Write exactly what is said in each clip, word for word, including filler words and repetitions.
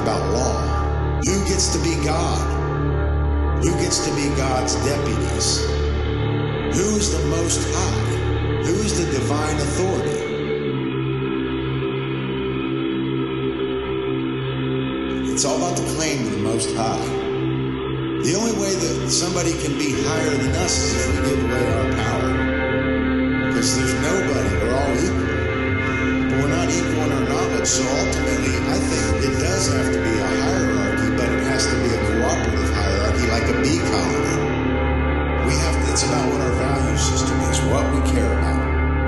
about law. Who gets to be God? Who gets to be God's deputies? Who's the Most High? Who's the divine authority? It's all about the claim to the Most High. The only way that somebody can be higher than us is if we give away our power. Because there's nobody, we're all equal. But we're not equal in our knowledge, so ultimately I think it does have to be a hierarchy, but it has to be a cooperative hierarchy, like a bee colony. We have to, it's about what our value system is, what we care about.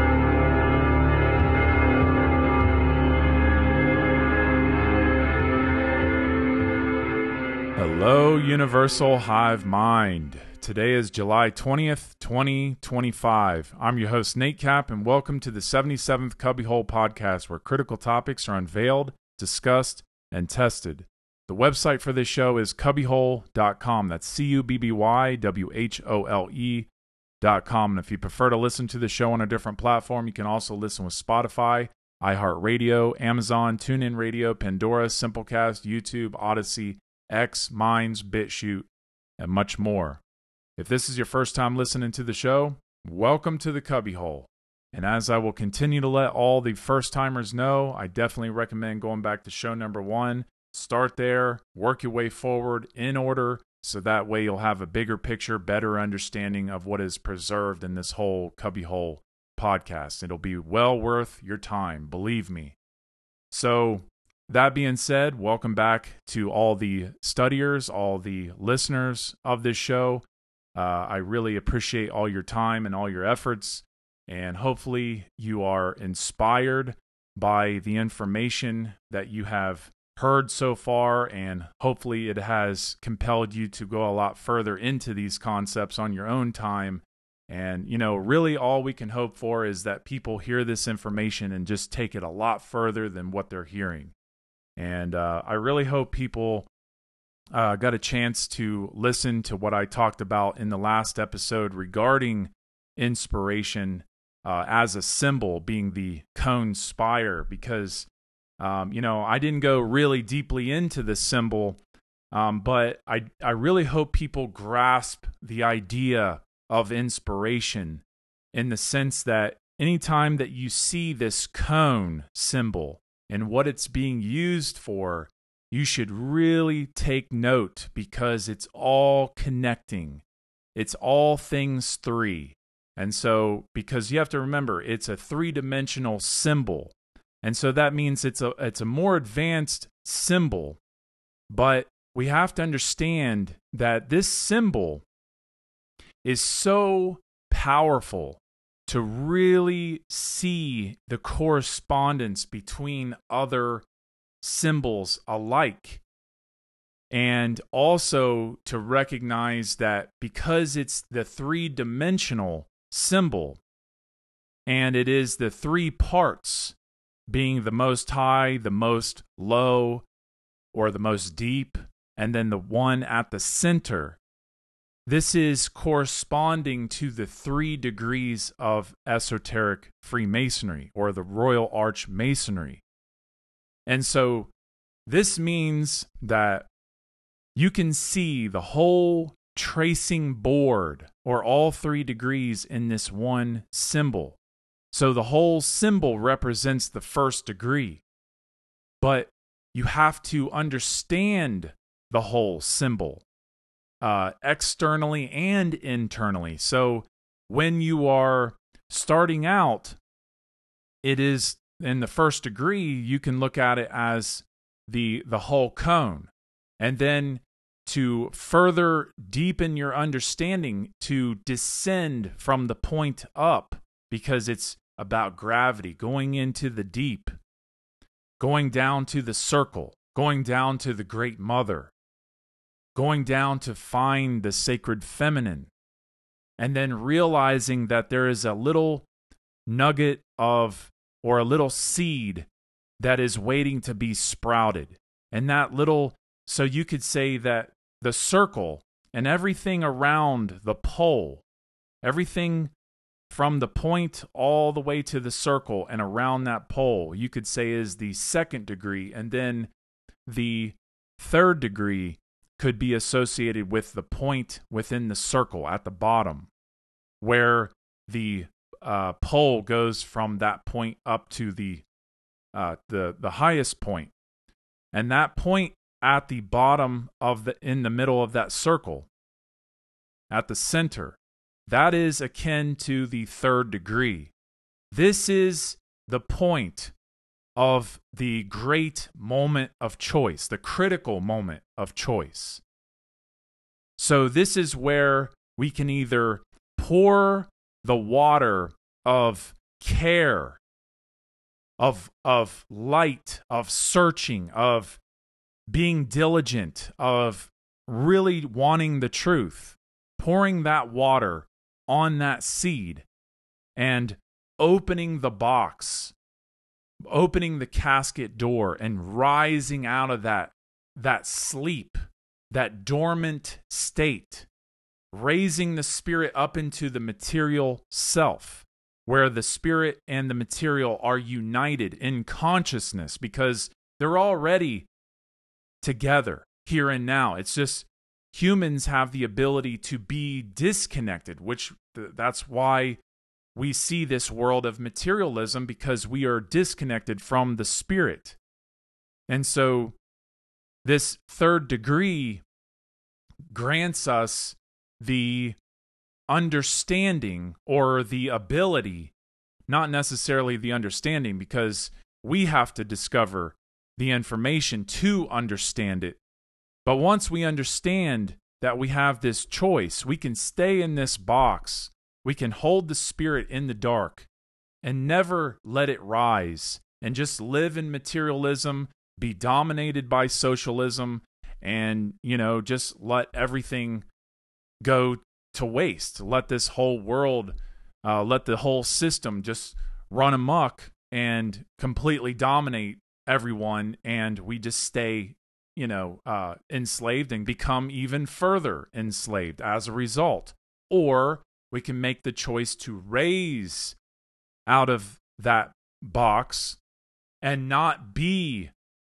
Hello, Universal Hive Mind. Today is July twentieth, twenty twenty-five. I'm your host, Nate Cap, and welcome to the seventy-seventh Cubbyhole Podcast, where critical topics are unveiled, discussed, and tested. The website for this show is cubbyhole dot com. That's C U B B Y W H O L E dot com. And if you prefer to listen to the show on a different platform, you can also listen with Spotify, iHeartRadio, Amazon, TuneIn Radio, Pandora, Simplecast, YouTube, Odyssey, X, Minds, BitChute, and much more. If this is your first time listening to the show, welcome to the Cubbyhole. And as I will continue to let all the first-timers know, I definitely recommend going back to show number one. Start there, work your way forward in order, so that way you'll have a bigger picture, better understanding of what is preserved in this whole Cubbyhole podcast. It'll be well worth your time, believe me. So, that being said, welcome back to all the studiers, all the listeners of this show. Uh, I really appreciate all your time and all your efforts, and hopefully you are inspired by the information that you have heard so far, and hopefully it has compelled you to go a lot further into these concepts on your own time. And, you know, really all we can hope for is that people hear this information and just take it a lot further than what they're hearing. And uh, I really hope people uh, got a chance to listen to what I talked about in the last episode regarding inspiration uh, as a symbol, being the cone spire, because, um, you know, I didn't go really deeply into the symbol, um, but I, I really hope people grasp the idea of inspiration in the sense that anytime that you see this cone symbol, and what it's being used for, you should really take note, because it's all connecting. It's all things three. And so, because you have to remember, it's a three-dimensional symbol. And so that means it's a it's a more advanced symbol. But we have to understand that this symbol is so powerful to really see the correspondence between other symbols alike. And also to recognize that because it's the three-dimensional symbol, and it is the three parts, being the most high, the most low, or the most deep, and then the one at the center, this is corresponding to the three degrees of esoteric Freemasonry, or the Royal Arch Masonry. And so this means that you can see the whole tracing board, or all three degrees, in this one symbol. So the whole symbol represents the first degree. But you have to understand the whole symbol. Uh, externally and internally. So when you are starting out, it is in the first degree, you can look at it as the the whole cone. And then to further deepen your understanding, to descend from the point up, because it's about gravity, going into the deep, going down to the circle, going down to the Great Mother, going down to find the sacred feminine, and then realizing that there is a little nugget of, or a little seed that is waiting to be sprouted. And that little, so you could say that the circle and everything around the pole, everything from the point all the way to the circle and around that pole, you could say is the second degree, and then the third degree could be associated with the point within the circle at the bottom, where the uh, pole goes from that point up to the uh, the the highest point, and that point at the bottom of the in the middle of that circle, at the center, that is akin to the third degree. This is the point of the great moment of choice, the critical moment of choice. So this is where we can either pour the water of care, of, of light, of searching, of being diligent, of really wanting the truth, pouring that water on that seed and opening the box, opening the casket door and rising out of that, that sleep, that dormant state, raising the spirit up into the material self, where the spirit and the material are united in consciousness because they're already together here and now. It's just humans have the ability to be disconnected, which th- that's why we see this world of materialism, because we are disconnected from the spirit. And so this third degree grants us the understanding or the ability, not necessarily the understanding, because we have to discover the information to understand it. But once we understand that we have this choice, we can stay in this box. We can hold the spirit in the dark and never let it rise and just live in materialism, be dominated by socialism, and, you know, just let everything go to waste. Let this whole world, uh, let the whole system just run amok and completely dominate everyone, and we just stay, you know, uh, enslaved and become even further enslaved as a result. Or we can make the choice to raise out of that box and not be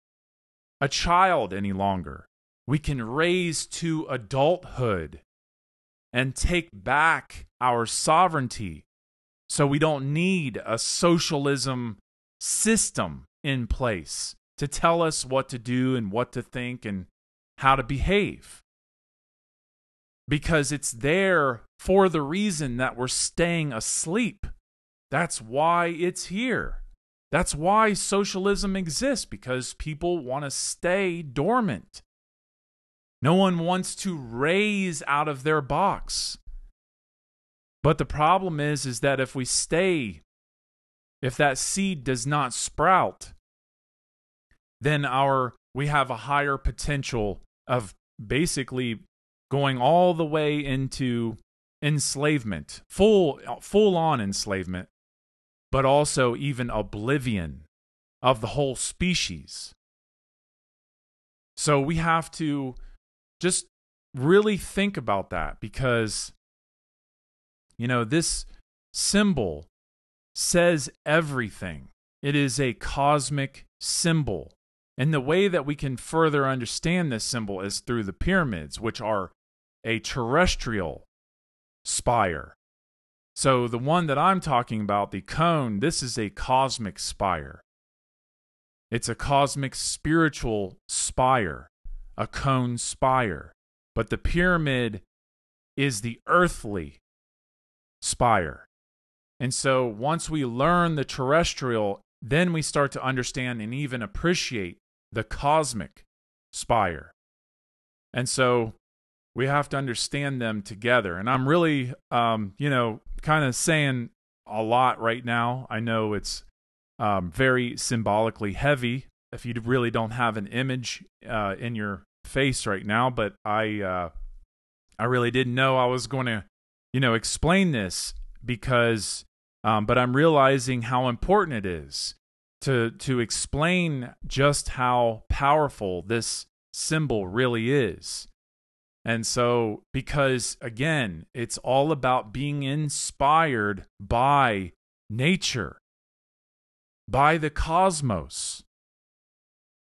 a child any longer. We can raise to adulthood and take back our sovereignty, so we don't need a socialism system in place to tell us what to do and what to think and how to behave. Because it's there for the reason that we're staying asleep. That's why it's here. That's why socialism exists, because people want to stay dormant. No one wants to raise out of their box. But the problem is, is that if we stay, if that seed does not sprout, then our we have a higher potential of basically going all the way into enslavement, full full on enslavement, but also even oblivion of the whole species. So we have to just really think about that, because, you know, this symbol says everything. It is a cosmic symbol. And the way that we can further understand this symbol is through the pyramids, which are a terrestrial spire. So the one that I'm talking about, the cone, this is a cosmic spire. It's a cosmic spiritual spire, a cone spire. But the pyramid is the earthly spire. And so once we learn the terrestrial, then we start to understand and even appreciate the cosmic spire. And so we have to understand them together. And I'm really, um, you know, kind of saying a lot right now. I know it's um, very symbolically heavy if you really don't have an image uh, in your face right now. But I, uh, I really didn't know I was going to, you know, explain this because, um, but I'm realizing how important it is to to explain just how powerful this symbol really is. And so, because again, it's all about being inspired by nature, by the cosmos.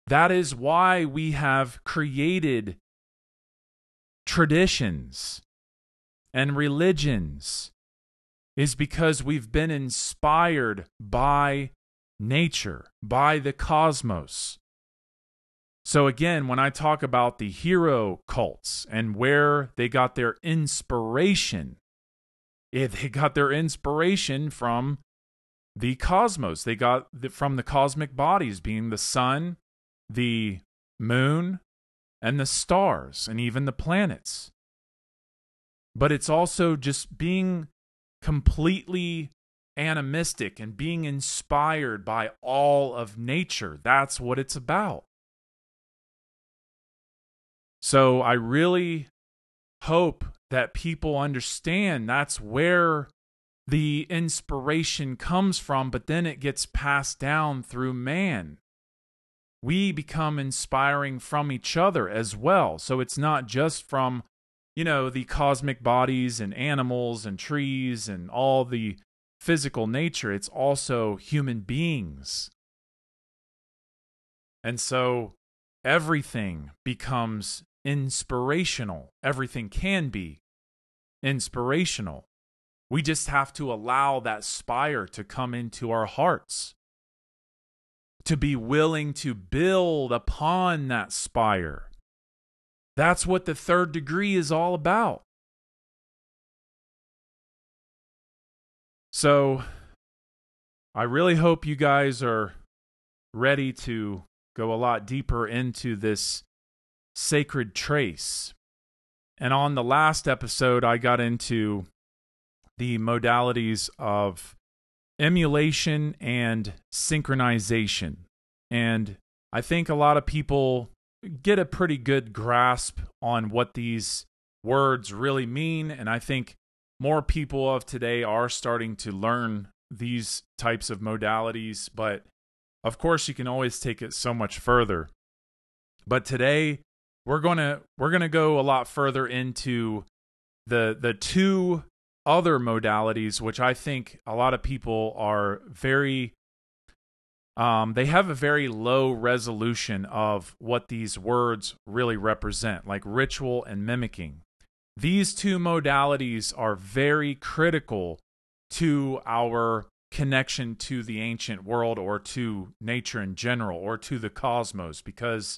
That is why we have created traditions and religions, is because we've been inspired by nature, by the cosmos. So again, when I talk about the hero cults and where they got their inspiration, it, they got their inspiration from the cosmos. They got the, from the cosmic bodies, being the sun, the moon, and the stars, and even the planets. But it's also just being completely animistic and being inspired by all of nature. That's what it's about. So I really hope that people understand that's where the inspiration comes from, but then it gets passed down through man. We become inspiring from each other as well. So it's not just from, you know, the cosmic bodies and animals and trees and all the physical nature. It's also human beings. And so everything becomes inspirational. Everything can be inspirational. We just have to allow that spire to come into our hearts, to be willing to build upon that spire. That's what the third degree is all about. So, I really hope you guys are ready to go a lot deeper into this sacred trace. And on the last episode, I got into the modalities of emulation and synchronization. And I think a lot of people get a pretty good grasp on what these words really mean. And I think more people of today are starting to learn these types of modalities. But of course, you can always take it so much further. But today, we're going to we're going to go a lot further into the the two other modalities, which I think a lot of people are very, um, they have a very low resolution of what these words really represent, like ritual and mimicking. These two modalities are very critical to our connection to the ancient world or to nature in general or to the cosmos, because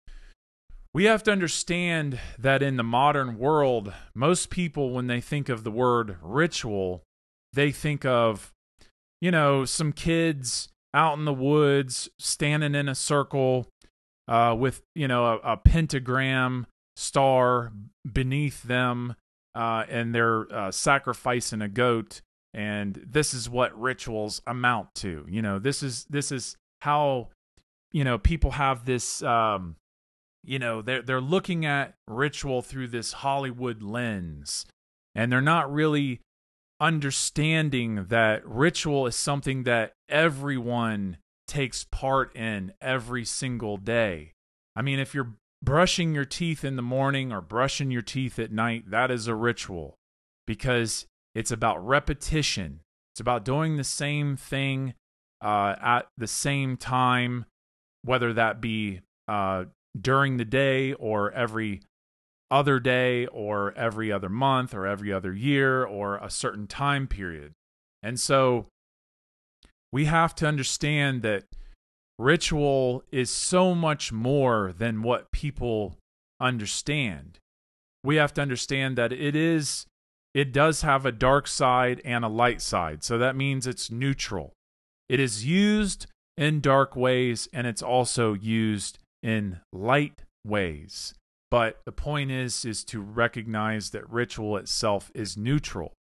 we have to understand that in the modern world, most people, when they think of the word ritual, they think of, you know, some kids out in the woods standing in a circle uh, with, you know, a, a pentagram star beneath them, uh, and they're uh, sacrificing a goat. And this is what rituals amount to. You know, this is this is how, you know, people have this. Um, You know, they're, they're looking at ritual through this Hollywood lens, and they're not really understanding that ritual is something that everyone takes part in every single day. I mean, if you're brushing your teeth in the morning or brushing your teeth at night, that is a ritual, because it's about repetition. It's about doing the same thing uh, at the same time, whether that be uh, during the day or every other day or every other month or every other year or a certain time period. And so we have to understand that ritual is so much more than what people understand. We have to understand that it is, it does have a dark side and a light side. So that means it's neutral. It is used in dark ways, and it's also used in light ways. But the point is, is to recognize that ritual itself is neutral.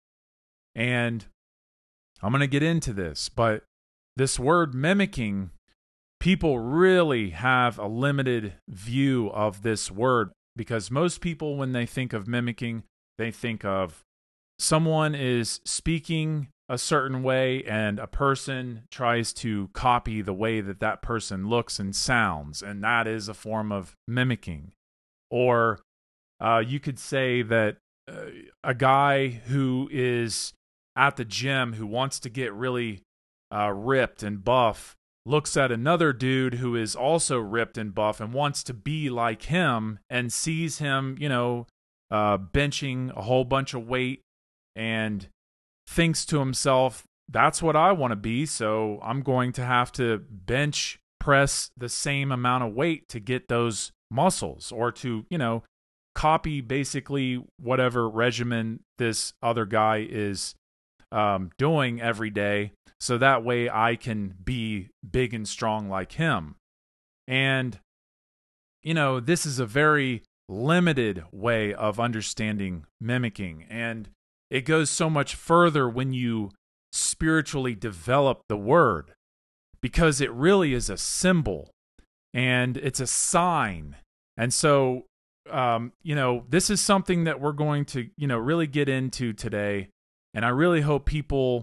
And I'm going to get into this, but this word mimicking, people really have a limited view of this word, because most people, when they think of mimicking, they think of someone is speaking a certain way and a person tries to copy the way that that person looks and sounds, and that is a form of mimicking. Or uh, you could say that uh, a guy who is at the gym who wants to get really uh, ripped and buff, looks at another dude who is also ripped and buff and wants to be like him and sees him, you know, uh, benching a whole bunch of weight and thinks to himself, that's what I want to be, so I'm going to have to bench press the same amount of weight to get those muscles, or to, you know, copy basically whatever regimen this other guy is um, doing every day, so that way I can be big and strong like him. And, you know, this is a very limited way of understanding mimicking, and it goes so much further when you spiritually develop the word, because it really is a symbol and it's a sign. And so, um, you know, this is something that we're going to, you know, really get into today. And I really hope people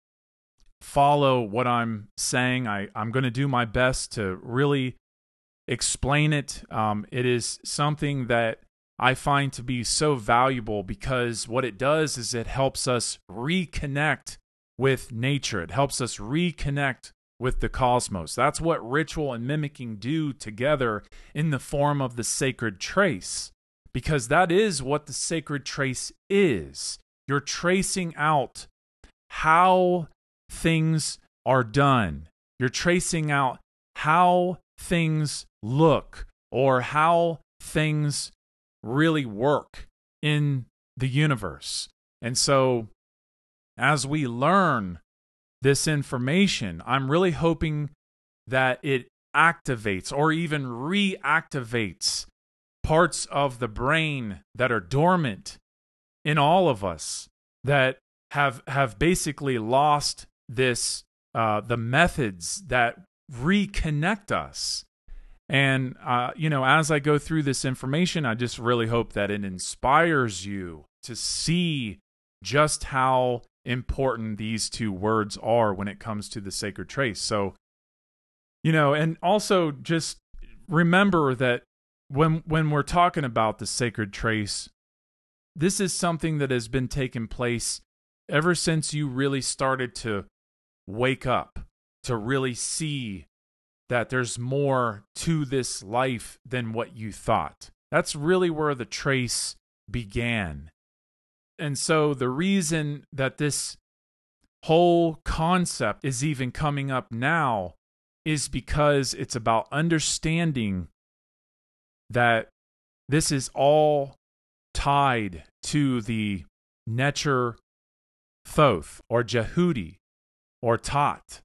follow what I'm saying. I, I'm going to do my best to really explain it. Um, it is something that I find to be so valuable, because what it does is it helps us reconnect with nature. It helps us reconnect with the cosmos. That's what ritual and mimicking do together in the form of the sacred trace, because that is what the sacred trace is. You're tracing out how things are done. You're tracing out how things look, or how things really work in the universe. And so as we learn this information, I'm really hoping that it activates or even reactivates parts of the brain that are dormant in all of us, that have have basically lost this uh, the methods that reconnect us. And, uh, you know, as I go through this information, I just really hope that it inspires you to see just how important these two words are when it comes to the sacred trace. So, you know, and also just remember that when when we're talking about the sacred trace, this is something that has been taking place ever since you really started to wake up, to really see that there's more to this life than what you thought. That's really where the trace began. And so the reason that this whole concept is even coming up now is because it's about understanding that this is all tied to the Necher Thoth, or Jehudi, or Tot.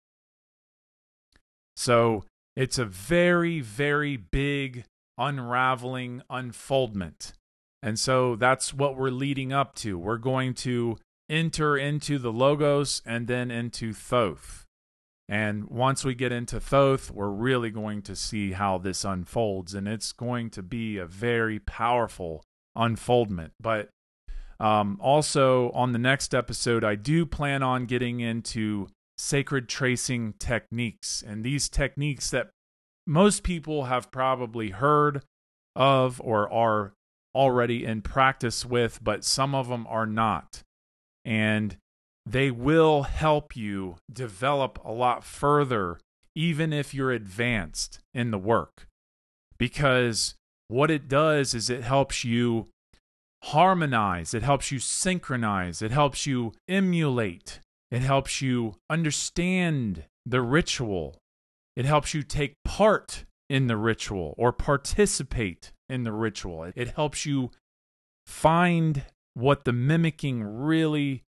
So it's a very, very big unraveling unfoldment. And so that's what we're leading up to. We're going to enter into the Logos and then into Thoth. And once we get into Thoth, we're really going to see how this unfolds. And it's going to be a very powerful unfoldment. But um, also on the next episode, I do plan on getting into sacred tracing techniques. And these techniques that most people have probably heard of or are already in practice with, but some of them are not. And they will help you develop a lot further, even if you're advanced in the work. Because what it does is it helps you harmonize, it helps you synchronize, it helps you emulate, it helps you understand the ritual, it helps you take part in the ritual or participate in the ritual. It helps you find what the mimicking really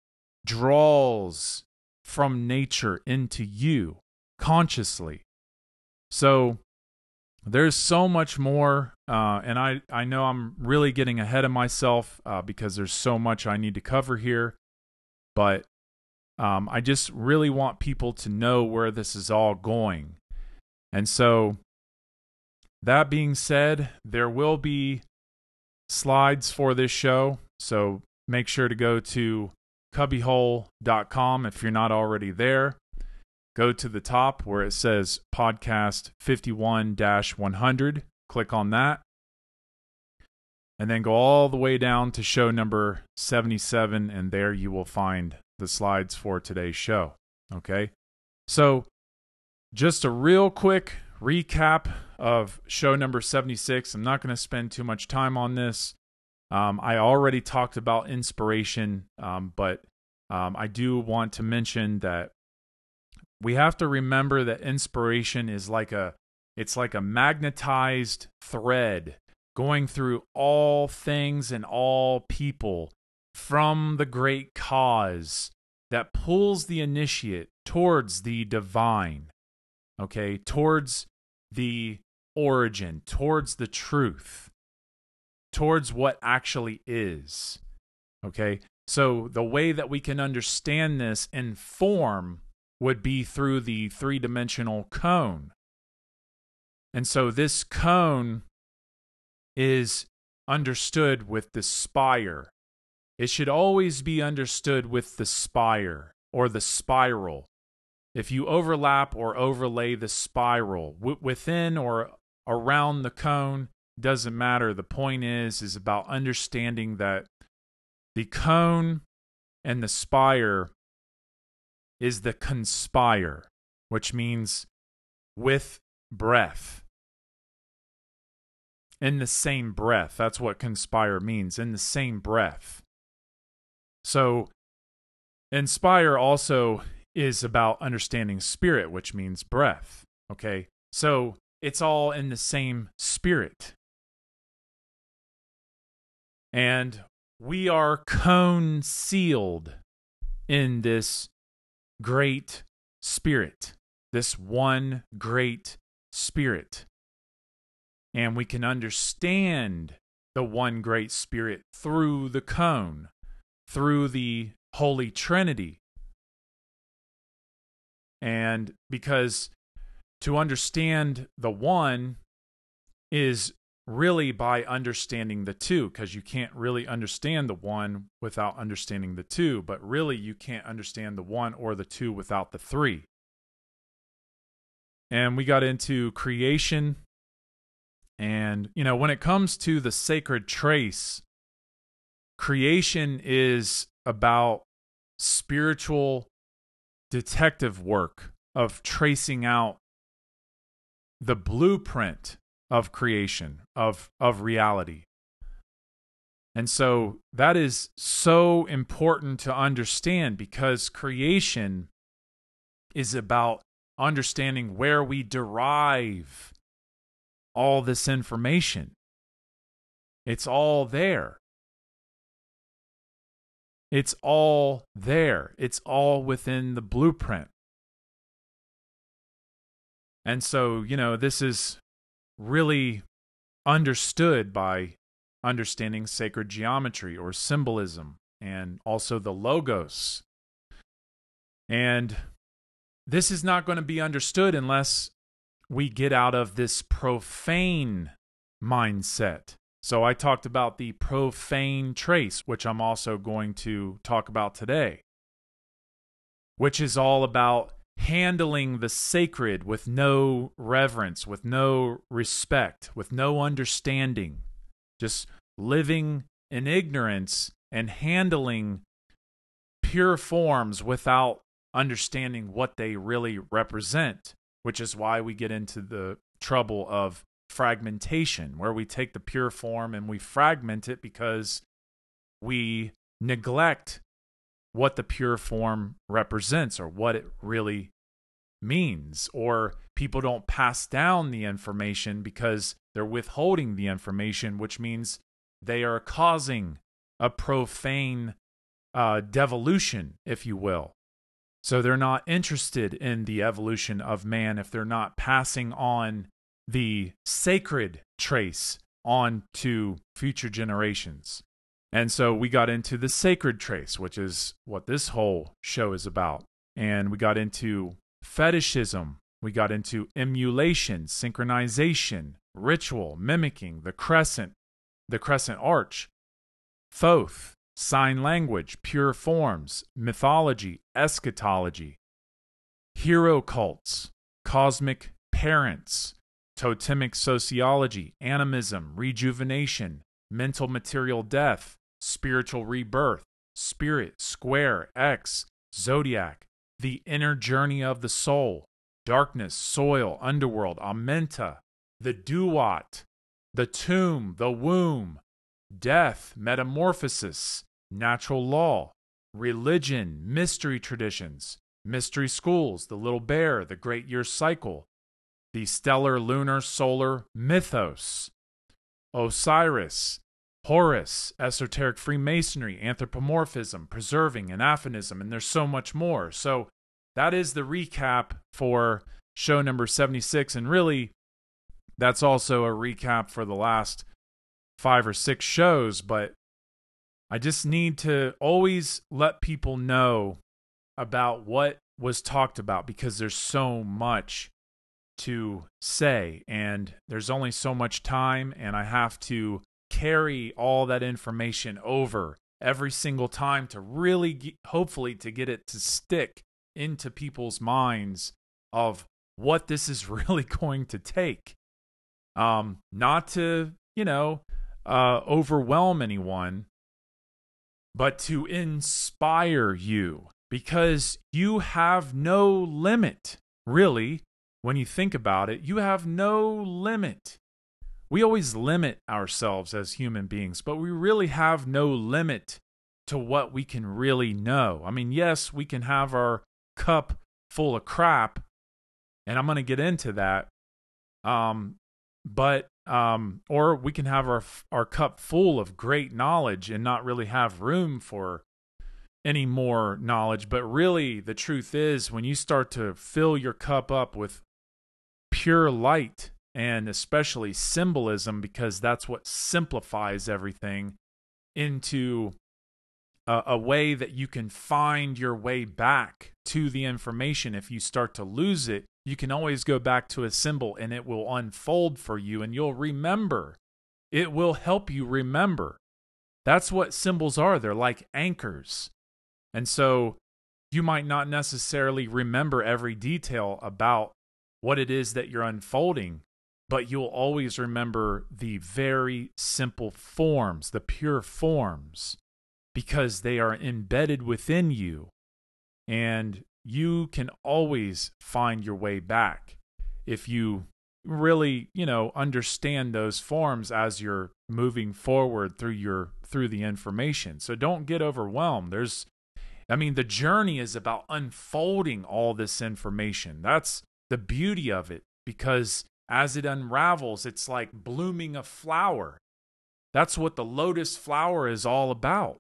draws from nature into you consciously. So there's so much more, uh, and I, I know I'm really getting ahead of myself uh, because there's so much I need to cover here, but um, I just really want people to know where this is all going. And so that being said, there will be slides for this show, so make sure to go to cubbyhole dot com if you're not already there. Go to the top where it says podcast fifty-one dash one hundred. Click on that. And then go all the way down to show number seventy-seven, and there you will find the slides for today's show. Okay? So just a real quick recap of show number seventy-six. I'm not going to spend too much time on this. Um, I already talked about inspiration, um, but um, I do want to mention that we have to remember that inspiration is like a, it's like a magnetized thread going through all things and all people from the great cause that pulls the initiate towards the divine, okay, towards the origin, towards the truth, towards what actually is, okay? So the way that we can understand this in form would be through the three-dimensional cone. And so this cone is understood with the spire. It should always be understood with the spire or the spiral. If you overlap or overlay the spiral w- within or around the cone, doesn't matter. The point is, is about understanding that the cone and the spire is the conspire, which means with breath. In the same breath. That's what conspire means, in the same breath. So, inspire also is about understanding spirit, which means breath. Okay? So, it's all in the same spirit. And we are cone sealed in this great spirit, this one great spirit. And we can understand the one great spirit through the cone, through the Holy Trinity. And because to understand the one is really by understanding the two, because you can't really understand the one without understanding the two, but really you can't understand the one or the two without the three. And we got into creation. And, you know, when it comes to the sacred trace, creation is about spiritual detective work of tracing out the blueprint of creation, of, of reality. And so that is so important to understand, because creation is about understanding where we derive all this information. It's all there. It's all there. It's all within the blueprint. And so, you know, this is really understood by understanding sacred geometry or symbolism, and also the logos. And this is not going to be understood unless we get out of this profane mindset. So I talked about the profane trace, which I'm also going to talk about today, which is all about handling the sacred with no reverence, with no respect, with no understanding, just living in ignorance and handling pure forms without understanding what they really represent, which is why we get into the trouble of fragmentation, where we take the pure form and we fragment it because we neglect what the pure form represents or what it really means, or people don't pass down the information because they're withholding the information, which means they are causing a profane uh, devolution, if you will. So they're not interested in the evolution of man if they're not passing on the sacred trace on to future generations. And so we got into the sacred trace, which is what this whole show is about. And we got into fetishism. We got into emulation, synchronization, ritual, mimicking, the crescent, the crescent arch, Thoth, sign language, pure forms, mythology, eschatology, hero cults, cosmic parents, totemic sociology, animism, rejuvenation, mental material death, spiritual rebirth, spirit, square, X, zodiac, the inner journey of the soul, darkness, soil, underworld, Amenta, the duat, the tomb, the womb, death, metamorphosis, natural law, religion, mystery traditions, mystery schools, the little bear, the great year cycle, the stellar, lunar, solar mythos, Osiris, Horus, esoteric Freemasonry, anthropomorphism, preserving, anaphonism, and there's so much more. So that is the recap for show number seventy-six, and really, that's also a recap for the last five or six shows, but I just need to always let people know about what was talked about because there's so much to say, and there's only so much time, and I have to carry all that information over every single time to really get, hopefully to get it to stick into people's minds of what this is really going to take. Um, not to, you know, uh, overwhelm anyone, but to inspire you, because you have no limit, really. When you think about it, you have no limit. We always limit ourselves as human beings, but we really have no limit to what we can really know. I mean, yes, we can have our cup full of crap, and I'm going to get into that. Um, but um, or we can have our our cup full of great knowledge and not really have room for any more knowledge. But really, the truth is, when you start to fill your cup up with pure light, and especially symbolism, because that's what simplifies everything into a, a way that you can find your way back to the information. If you start to lose it, you can always go back to a symbol and it will unfold for you and you'll remember. It will help you remember. That's what symbols are. They're like anchors. And so you might not necessarily remember every detail about what it is that you're unfolding, but you'll always remember the very simple forms, the pure forms, because they are embedded within you, and you can always find your way back if you really, you know, understand those forms as you're moving forward through your through the information. So don't get overwhelmed. There's, I mean, the journey is about unfolding all this information. That's the beauty of it, because as it unravels, it's like blooming a flower. That's what the lotus flower is all about.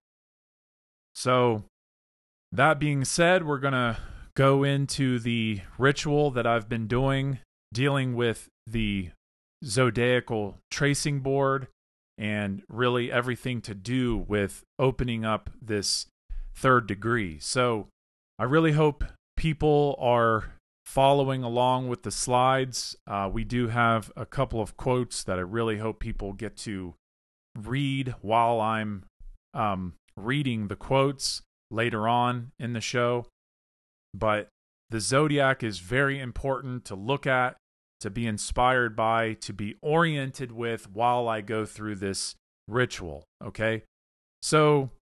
So, that being said, we're going to go into the ritual that I've been doing, dealing with the zodiacal tracing board, and really everything to do with opening up this third degree. So, I really hope people are following along with the slides. Uh, we do have a couple of quotes that I really hope people get to read while I'm um, reading the quotes later on in the show. But the zodiac is very important to look at, to be inspired by, to be oriented with while I go through this ritual, okay? So,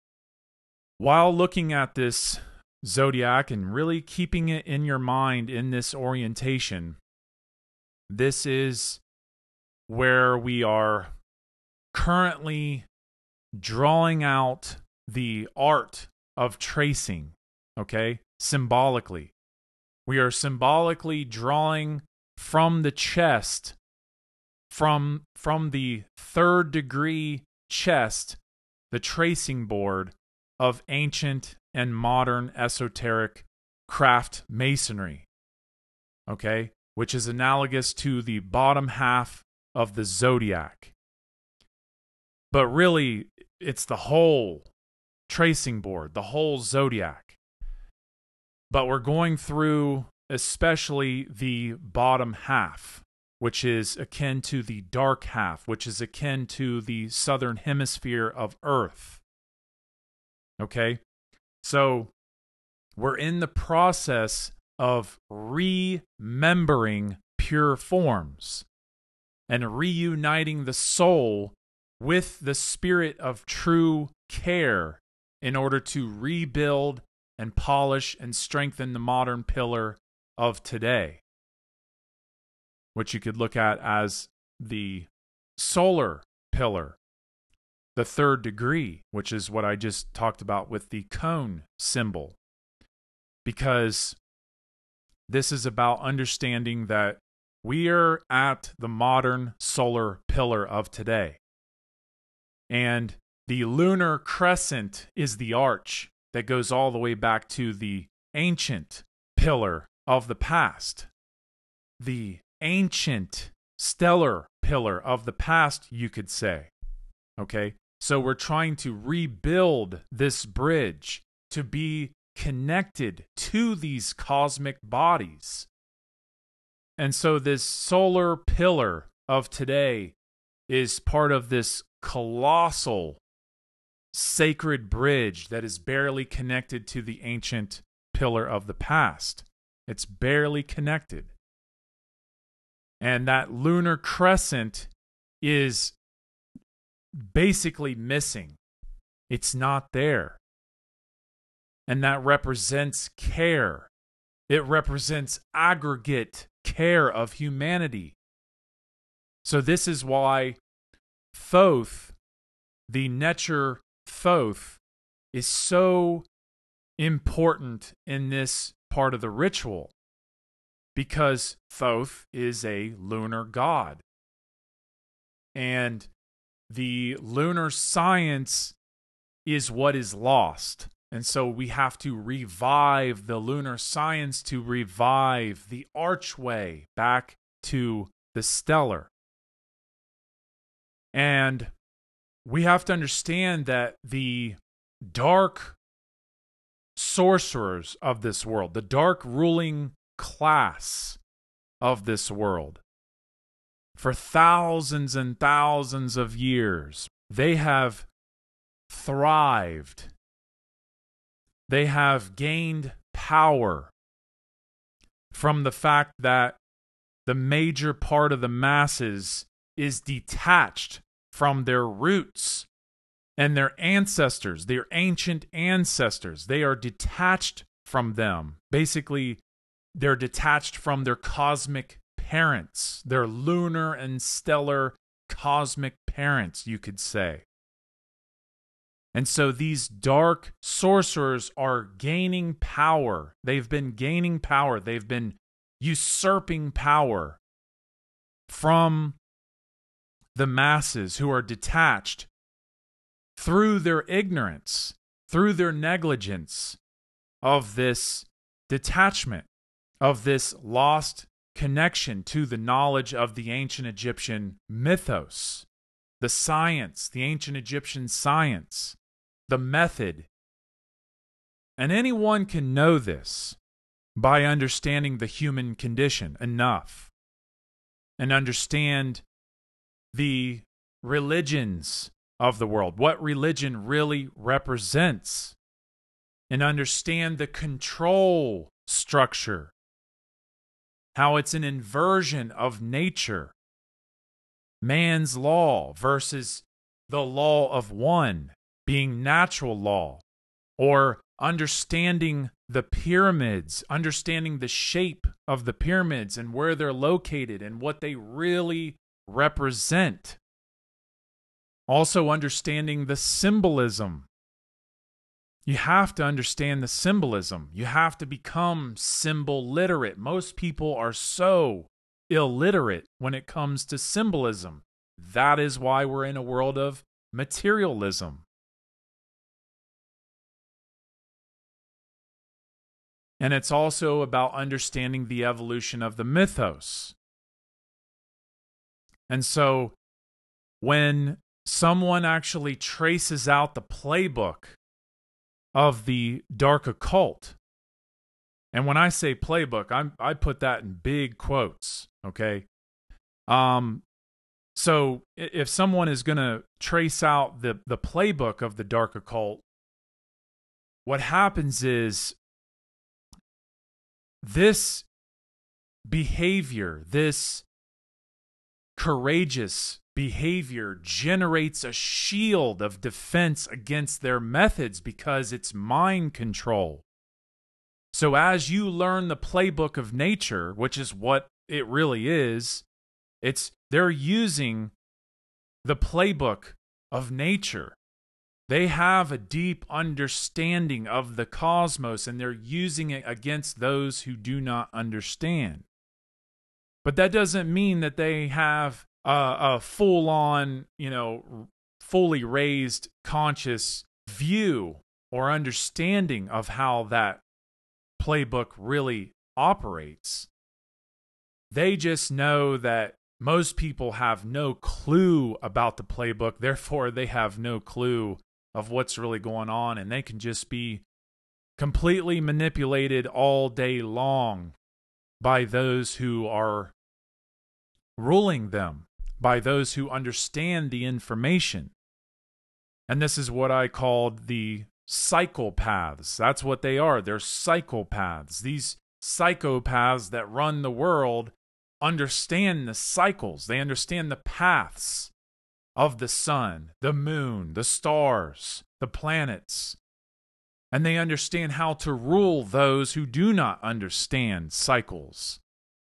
while looking at this zodiac and really keeping it in your mind in this orientation, this is where we are currently drawing out the art of tracing, okay? Symbolically. We are symbolically drawing from the chest, from, from the third degree chest, the tracing board of ancient and modern esoteric craft masonry, okay, which is analogous to the bottom half of the zodiac. But really, it's the whole tracing board, the whole zodiac. But we're going through especially the bottom half, which is akin to the dark half, which is akin to the southern hemisphere of Earth. Okay? So, we're in the process of remembering pure forms and reuniting the soul with the spirit of true care in order to rebuild and polish and strengthen the modern pillar of today, which you could look at as the solar pillar, the third degree, which is what I just talked about with the cone symbol, because this is about understanding that we are at the modern solar pillar of today. And the lunar crescent is the arch that goes all the way back to the ancient pillar of the past. The ancient stellar pillar of the past, you could say. Okay? So we're trying to rebuild this bridge to be connected to these cosmic bodies. And so this solar pillar of today is part of this colossal sacred bridge that is barely connected to the ancient pillar of the past. It's barely connected. And that lunar crescent is basically missing. It's not there. And that represents care. It represents aggregate care of humanity. So this is why Thoth, the Necher Thoth, is so important in this part of the ritual, because Thoth is a lunar god. And the lunar science is what is lost. And so we have to revive the lunar science to revive the archway back to the stellar. And we have to understand that the dark sorcerers of this world, the dark ruling class of this world, for thousands and thousands of years, they have thrived. They have gained power from the fact that the major part of the masses is detached from their roots and their ancestors, their ancient ancestors. They are detached from them. Basically, they're detached from their cosmic parents, their lunar and stellar cosmic parents, you could say. And so these dark sorcerers are gaining power. They've been gaining power. They've been usurping power from the masses who are detached through their ignorance, through their negligence of this detachment, of this lost connection to the knowledge of the ancient Egyptian mythos, the science, the ancient Egyptian science, the method. And anyone can know this by understanding the human condition enough and understand the religions of the world, what religion really represents, and understand the control structure, how it's an inversion of nature, man's law versus the law of one being natural law, or understanding the pyramids, understanding the shape of the pyramids and where they're located and what they really represent. Also understanding the symbolism. You have to understand the symbolism. You have to become symbol literate. Most people are so illiterate when it comes to symbolism. That is why we're in a world of materialism. And it's also about understanding the evolution of the mythos. And so when someone actually traces out the playbook of the dark occult, and when I say playbook, I'm, I put that in big quotes, okay? Um, so if someone is going to trace out the, the playbook of the dark occult, what happens is this behavior, this courageous behavior generates a shield of defense against their methods because it's mind control. So as you learn the playbook of nature, which is what it really is, it's they're using the playbook of nature. They have a deep understanding of the cosmos, and they're using it against those who do not understand. But that doesn't mean that they have a, a full-on, you know, fully raised conscious view or understanding of how that playbook really operates. They just know that most people have no clue about the playbook, therefore they have no clue of what's really going on, and they can just be completely manipulated all day long by those who are ruling them, by those who understand the information. And this is what I called the psychopaths. That's what they are. They're psychopaths. These psychopaths that run the world understand the cycles. They understand the paths of the sun, the moon, the stars, the planets. And they understand how to rule those who do not understand cycles.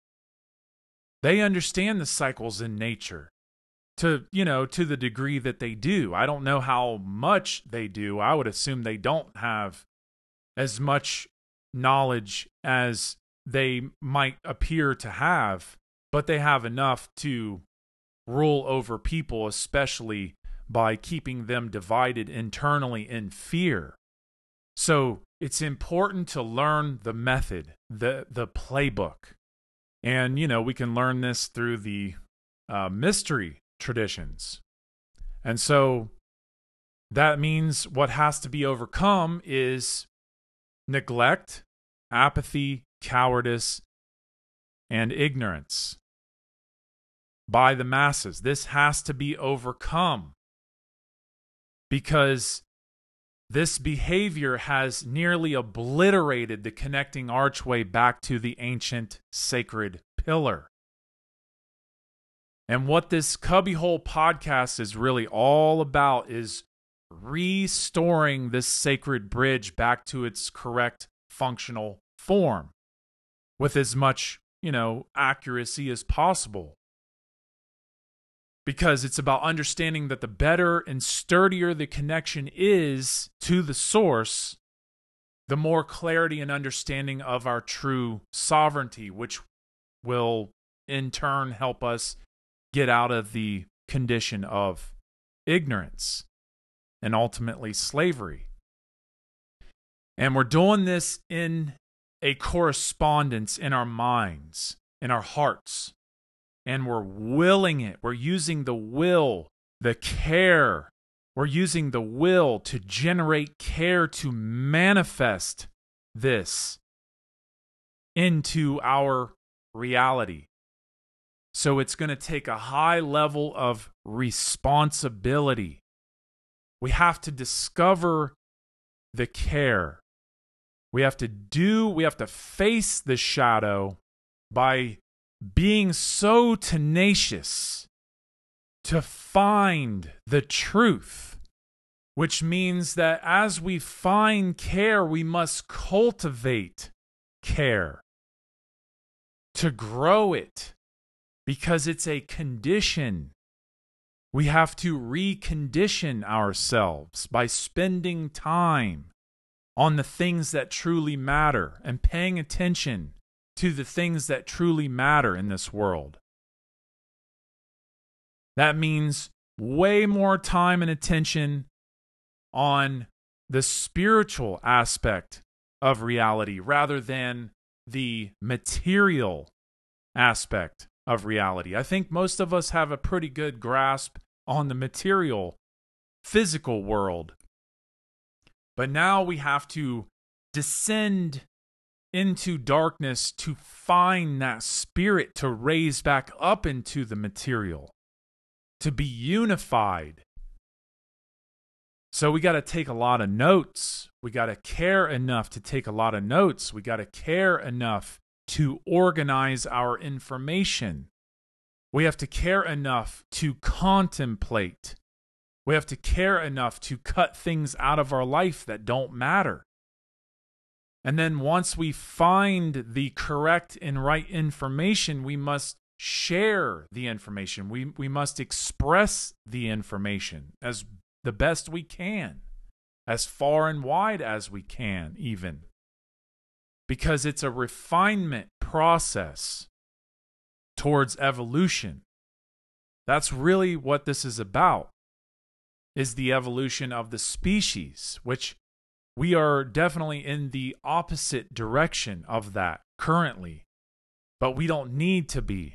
They understand the cycles in nature to, you know, to the degree that they do. I don't know how much they do. I would assume they don't have as much knowledge as they might appear to have, but they have enough to rule over people, especially by keeping them divided internally in fear. So it's important to learn the method, the the playbook. And, you know, we can learn this through the uh, mystery traditions. And so that means what has to be overcome is neglect, apathy, cowardice, and ignorance by the masses. This has to be overcome because this behavior has nearly obliterated the connecting archway back to the ancient sacred pillar. And what this Cubbyhole podcast is really all about is restoring this sacred bridge back to its correct functional form with as much, you know, accuracy as possible. Because it's about understanding that the better and sturdier the connection is to the source, the more clarity and understanding of our true sovereignty, which will in turn help us get out of the condition of ignorance and ultimately slavery. And we're doing this in a correspondence in our minds, in our hearts. And we're willing it. We're using the will, the care. We're using the will to generate care to manifest this into our reality. So it's going to take a high level of responsibility. We have to discover the care. We have to do, we have to face the shadow by being so tenacious to find the truth, which means that as we find care, we must cultivate care to grow it because it's a condition. We have to recondition ourselves by spending time on the things that truly matter and paying attention to the things that truly matter in this world. That means way more time and attention on the spiritual aspect of reality rather than the material aspect of reality. I think most of us have a pretty good grasp on the material, physical world. But now we have to descend into darkness to find that spirit to raise back up into the material, to be unified. So we got to take a lot of notes. We got to care enough to take a lot of notes. We got to care enough to organize our information. We have to care enough to contemplate. We have to care enough to cut things out of our life that don't matter. And then once we find the correct and right information, we must share the information. We, we must express the information as the best we can, as far and wide as we can, even. Because it's a refinement process towards evolution. That's really what this is about, is the evolution of the species, which we are definitely in the opposite direction of that currently, but we don't need to be.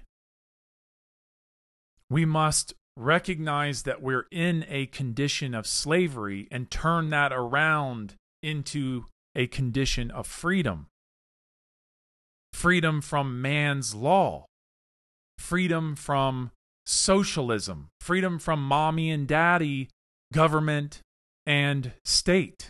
We must recognize that we're in a condition of slavery and turn that around into a condition of freedom. Freedom from man's law. Freedom from socialism. Freedom from mommy and daddy, government, and state.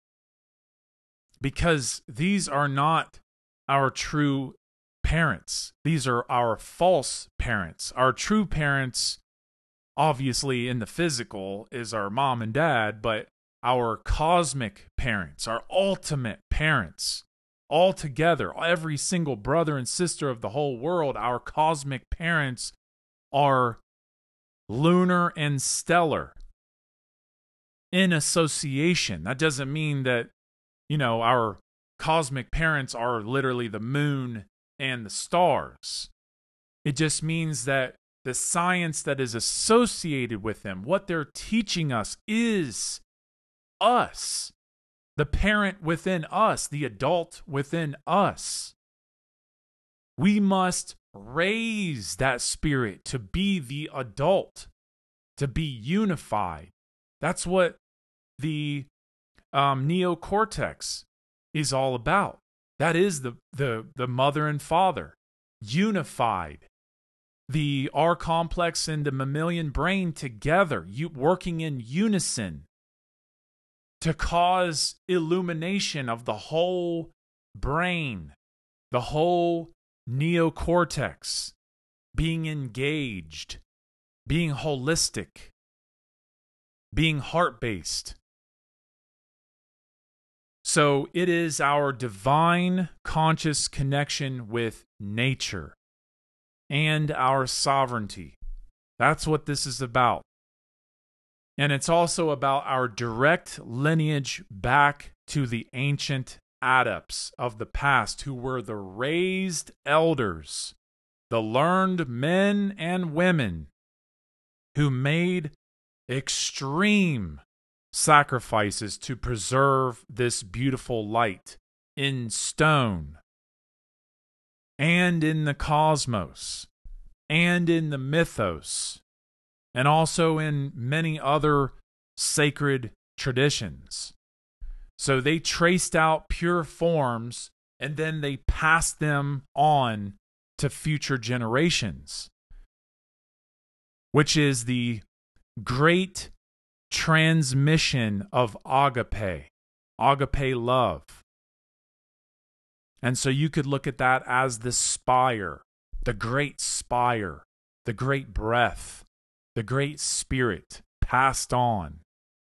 Because these are not our true parents. These are our false parents. Our true parents, obviously in the physical, is our mom and dad, but our cosmic parents, our ultimate parents, all together, every single brother and sister of the whole world, our cosmic parents are lunar and stellar in association. That doesn't mean that, you know, our cosmic parents are literally the moon and the stars. It just means that the science that is associated with them, what they're teaching us, is us. The parent within us, the adult within us. We must raise that spirit to be the adult, to be unified. That's what the um, neocortex is all about. That is the, the, the mother and father, unified. The R complex and the mammalian brain together, you, working in unison to cause illumination of the whole brain, the whole neocortex being engaged, being holistic, being heart-based. So it is our divine conscious connection with nature and our sovereignty. That's what this is about. And it's also about our direct lineage back to the ancient adepts of the past who were the raised elders, the learned men and women who made extreme sacrifices to preserve this beautiful light in stone and in the cosmos and in the mythos and also in many other sacred traditions. So they traced out pure forms and then they passed them on to future generations, which is the great transmission of agape, agape love. And so you could look at that as the spire, the great spire, the great breath, the great spirit passed on.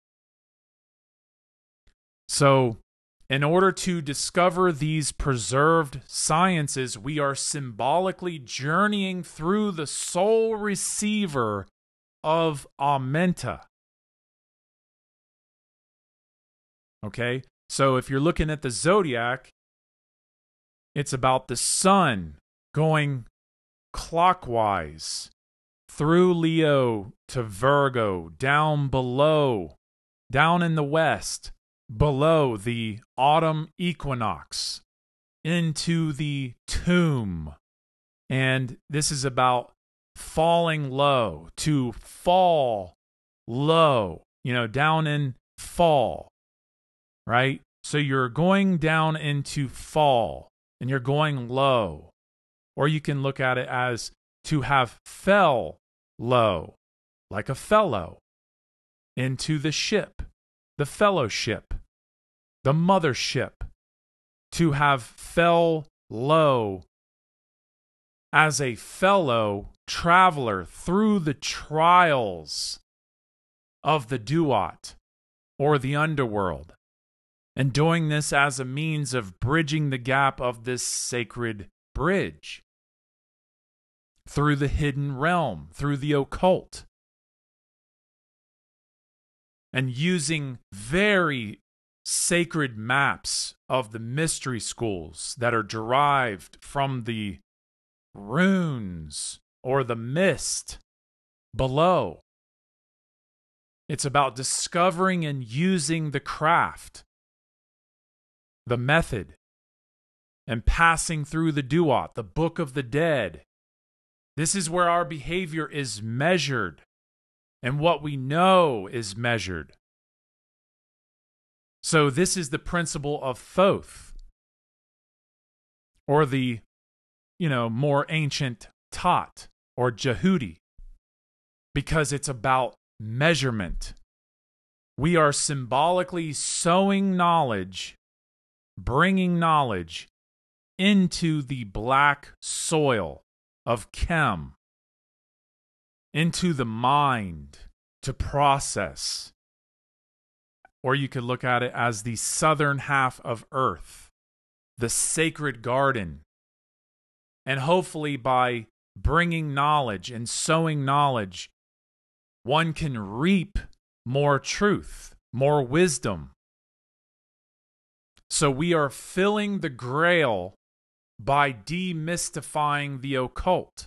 So, in order to discover these preserved sciences, we are symbolically journeying through the soul receiver of Amenta. Okay? So, if you're looking at the zodiac, it's about the sun going clockwise through Leo to Virgo, down below, down in the west, below the autumn equinox, into the tomb. And this is about falling low, to fall low, you know, down in fall, right? So you're going down into fall and you're going low. Or you can look at it as to have fell low, like a fellow, into the ship, the fellowship, the mothership, to have fell low as a fellow traveler through the trials of the duat or the underworld. and doing this as a means of bridging the gap of this sacred bridge through the hidden realm, through the occult, and using very sacred maps of the mystery schools that are derived from the runes or the mist below. It's about discovering and using the craft, the method, and passing through the Duat, the Book of the Dead. This is where our behavior is measured, and what we know is measured. So this is the principle of Thoth, or the, you know, more ancient Tot, or Jehudi, because it's about measurement. We are symbolically sowing knowledge, bringing knowledge into the black soil of Chem, into the mind to process. Or you could look at it as the southern half of Earth, the sacred garden. And hopefully by bringing knowledge and sowing knowledge, one can reap more truth, more wisdom. So we are filling the grail by demystifying the occult.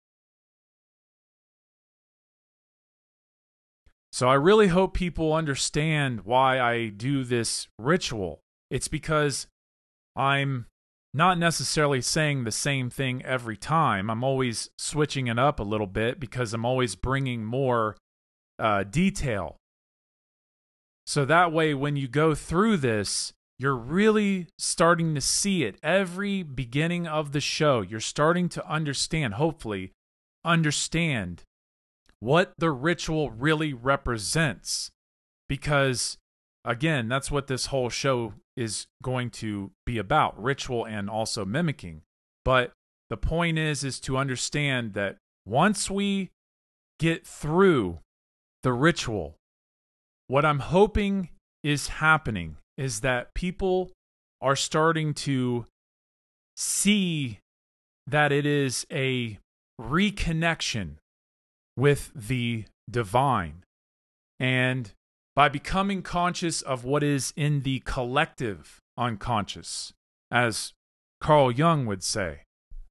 So I really hope people understand why I do this ritual. It's because I'm not necessarily saying the same thing every time. I'm always switching it up a little bit because I'm always bringing more uh, detail. So that way, when you go through this, you're really starting to see it. Every beginning of the show, you're starting to understand, hopefully, understand what the ritual really represents. Because, again, that's what this whole show is going to be about, ritual and also mimicking. But the point is, is to understand that once we get through the ritual, what I'm hoping is happening is that people are starting to see that it is a reconnection with the divine. And by becoming conscious of what is in the collective unconscious, as Carl Jung would say.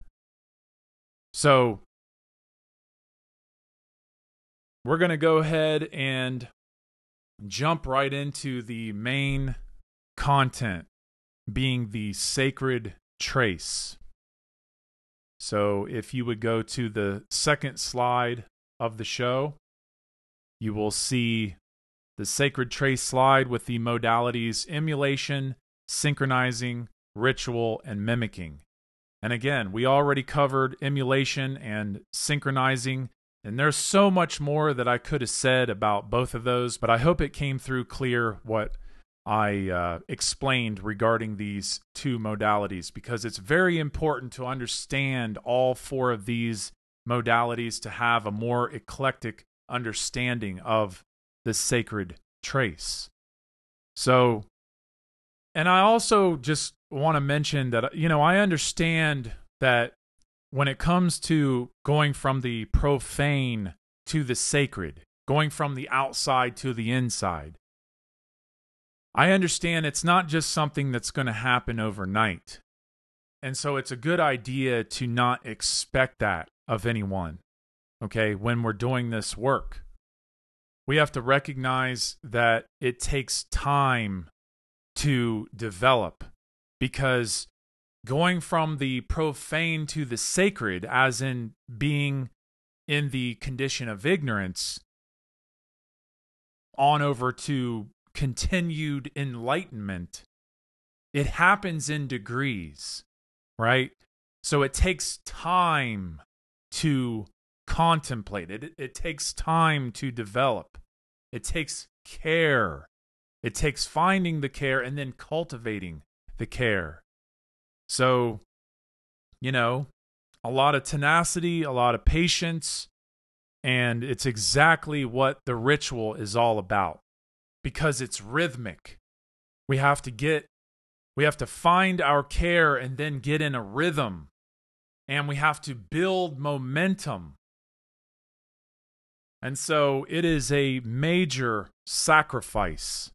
So, we're going to go ahead and jump right into the main content, being the sacred trace. So if you would go to the second slide of the show, you will see the sacred trace slide with the modalities emulation, synchronizing, ritual, and mimicking. And again, we already covered emulation and synchronizing, and there's so much more that I could have said about both of those, but I hope it came through clear what I uh, explained regarding these two modalities, because it's very important to understand all four of these modalities to have a more eclectic understanding of the sacred trace. So, and I also just want to mention that, you know, I understand that when it comes to going from the profane to the sacred, going from the outside to the inside, I understand it's not just something that's going to happen overnight. And so it's a good idea to not expect that of anyone, okay, when we're doing this work. We have to recognize that it takes time to develop, because going from the profane to the sacred, as in being in the condition of ignorance, on over to continued enlightenment, it happens in degrees, right? So it takes time to contemplate it. It takes time to develop. It takes care. It takes finding the care and then cultivating the care. So, you know, a lot of tenacity, a lot of patience, and it's exactly what the ritual is all about, because it's rhythmic. We have to get, we have to find our care and then get in a rhythm. And we have to build momentum. And so it is a major sacrifice.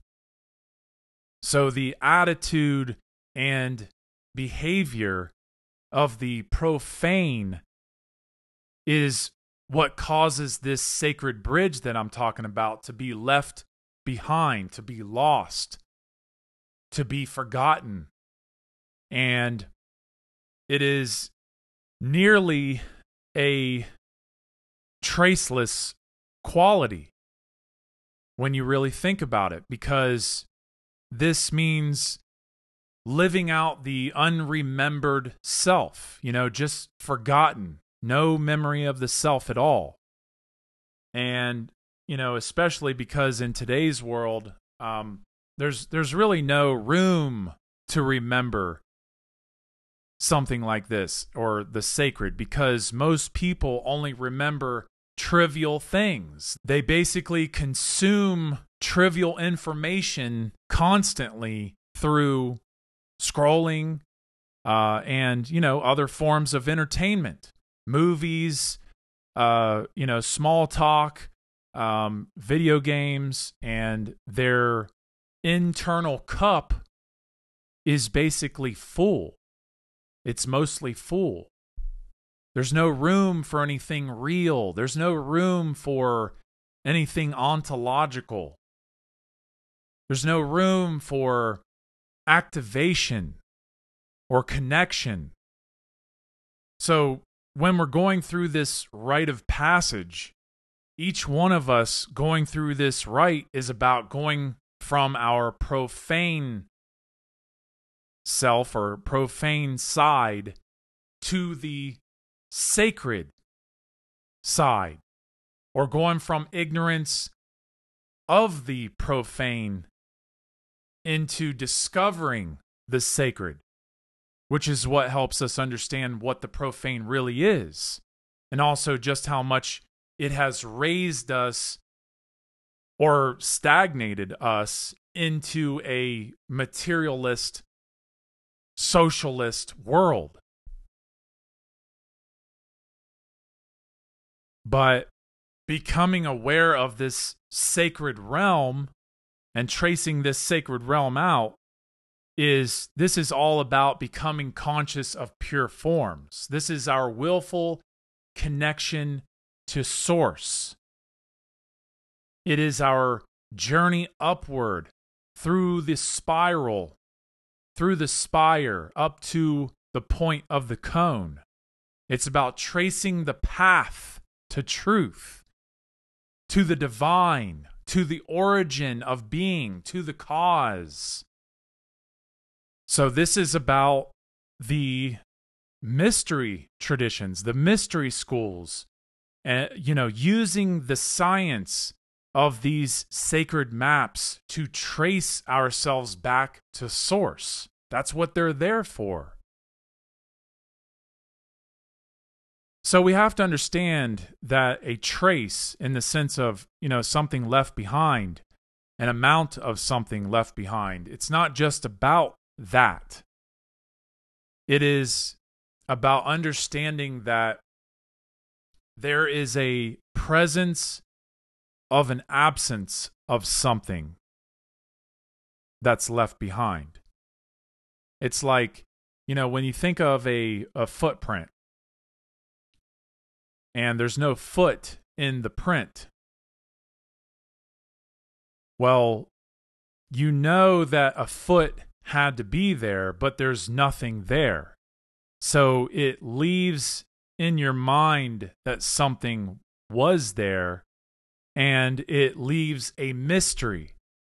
So the attitude and behavior of the profane is what causes this sacred bridge that I'm talking about to be left behind, to be lost, to be forgotten. And it is nearly a traceless quality when you really think about it, because this means living out the unremembered self, you know, just forgotten, no memory of the self at all. And, you know, especially because in today's world, um, there's there's really no room to remember something like this or the sacred, because most people only remember trivial things. They basically consume trivial information constantly through scrolling uh, and, you know, other forms of entertainment, movies, uh, you know, small talk, um, video games, and their internal cup is basically full. It's mostly full. There's no room for anything real. There's no room for anything ontological. There's no room for activation or connection. So when we're going through this rite of passage, each one of us going through this rite is about going from our profane self or profane side to the sacred side, or going from ignorance of the profane into discovering the sacred, which is what helps us understand what the profane really is, and also just how much it has raised us or stagnated us into a materialist, socialist world. But becoming aware of this sacred realm and tracing this sacred realm out is, this is all about becoming conscious of pure forms. This is our willful connection to source. It is our journey upward through the spiral, through the spire, up to the point of the cone. It's about tracing the path to truth, to the divine, to the origin of being, to the cause. So this is about the mystery traditions, the mystery schools, and, you know, using the science of these sacred maps to trace ourselves back to source. That's what they're there for. So we have to understand that a trace, in the sense of, you know, something left behind, an amount of something left behind, it's not just about that. It is about understanding that there is a presence of an absence of something that's left behind. It's like, you know, when you think of a, a footprint, and there's no foot in the print, well, you know that a foot had to be there, but there's nothing there. So it leaves in your mind that something was there, and it leaves a mystery.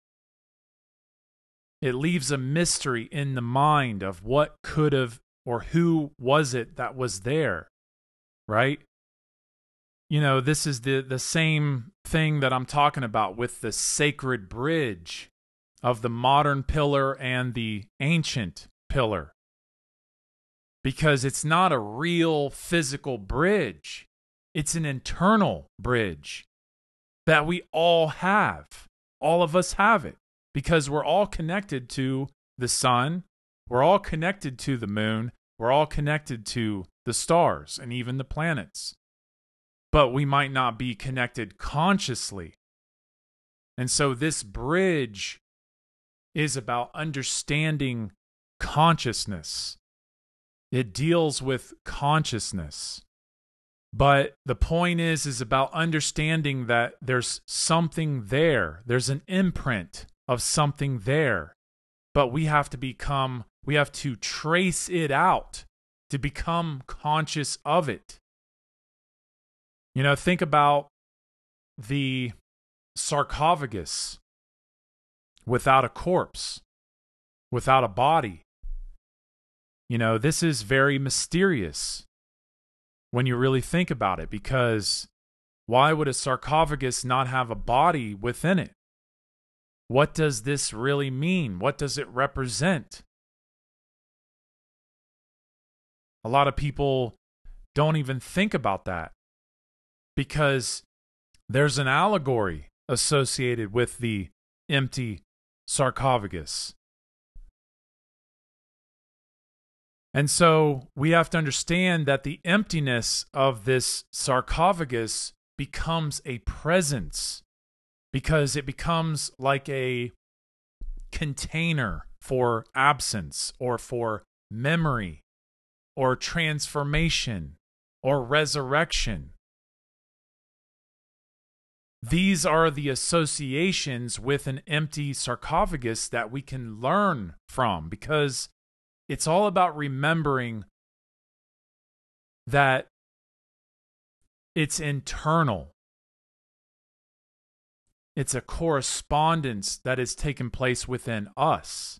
It leaves a mystery in the mind of what could have, or who was it that was there, right? You know, this is the, the same thing that I'm talking about with the sacred bridge of the modern pillar and the ancient pillar. Because it's not a real physical bridge. It's an internal bridge that we all have. All of us have it because we're all connected to the sun, we're all connected to the moon, we're all connected to the stars and even the planets. But we might not be connected consciously. And so this bridge is about understanding consciousness. It deals with consciousness. But the point is, is about understanding that there's something there. There's an imprint of something there. But we have to become, we have to trace it out to become conscious of it. You know, think about the sarcophagus without a corpse, without a body. You know, this is very mysterious when you really think about it, because why would a sarcophagus not have a body within it? What does this really mean? What does it represent? A lot of people don't even think about that because there's an allegory associated with the empty sarcophagus. And so we have to understand that the emptiness of this sarcophagus becomes a presence, because it becomes like a container for absence or for memory or transformation or resurrection. These are the associations with an empty sarcophagus that we can learn from, because it's all about remembering that it's internal. It's a correspondence that has taken place within us.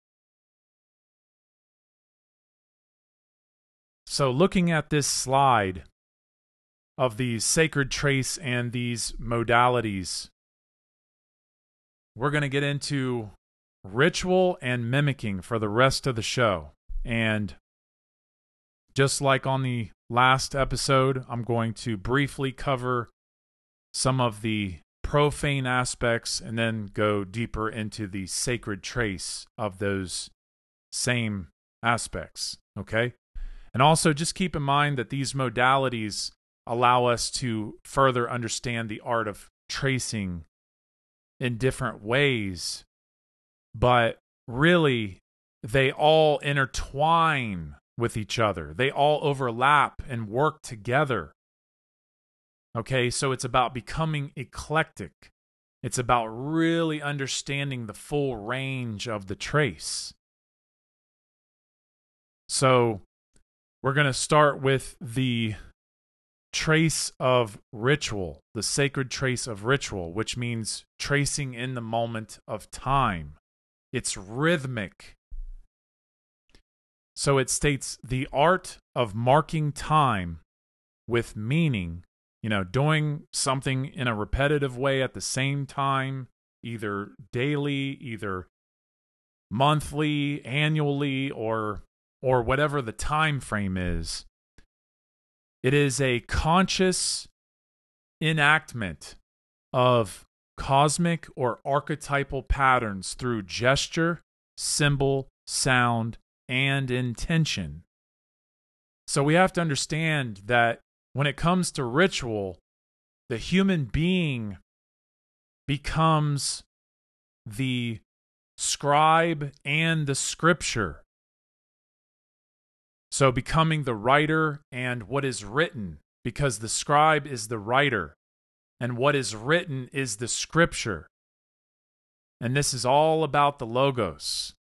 So looking at this slide of the sacred trace and these modalities, we're going to get into ritual and mimicking for the rest of the show. And just like on the last episode, I'm going to briefly cover some of the profane aspects and then go deeper into the sacred trace of those same aspects, okay? And also just keep in mind that these modalities allow us to further understand the art of tracing in different ways, but really they all intertwine with each other. They all overlap and work together. Okay, so it's about becoming eclectic. It's about really understanding the full range of the trace. So we're going to start with the trace of ritual, the sacred trace of ritual, which means tracing in the moment of time. It's rhythmic. So it states the art of marking time with meaning, you know, doing something in a repetitive way at the same time, either daily, either monthly, annually, or or whatever the time frame is. It is a conscious enactment of cosmic or archetypal patterns through gesture, symbol, sound, and intention. So we have to understand that when it comes to ritual, the human being becomes the scribe and the scripture. So becoming the writer and what is written, because the scribe is the writer and what is written is the scripture. And this is all about the logos.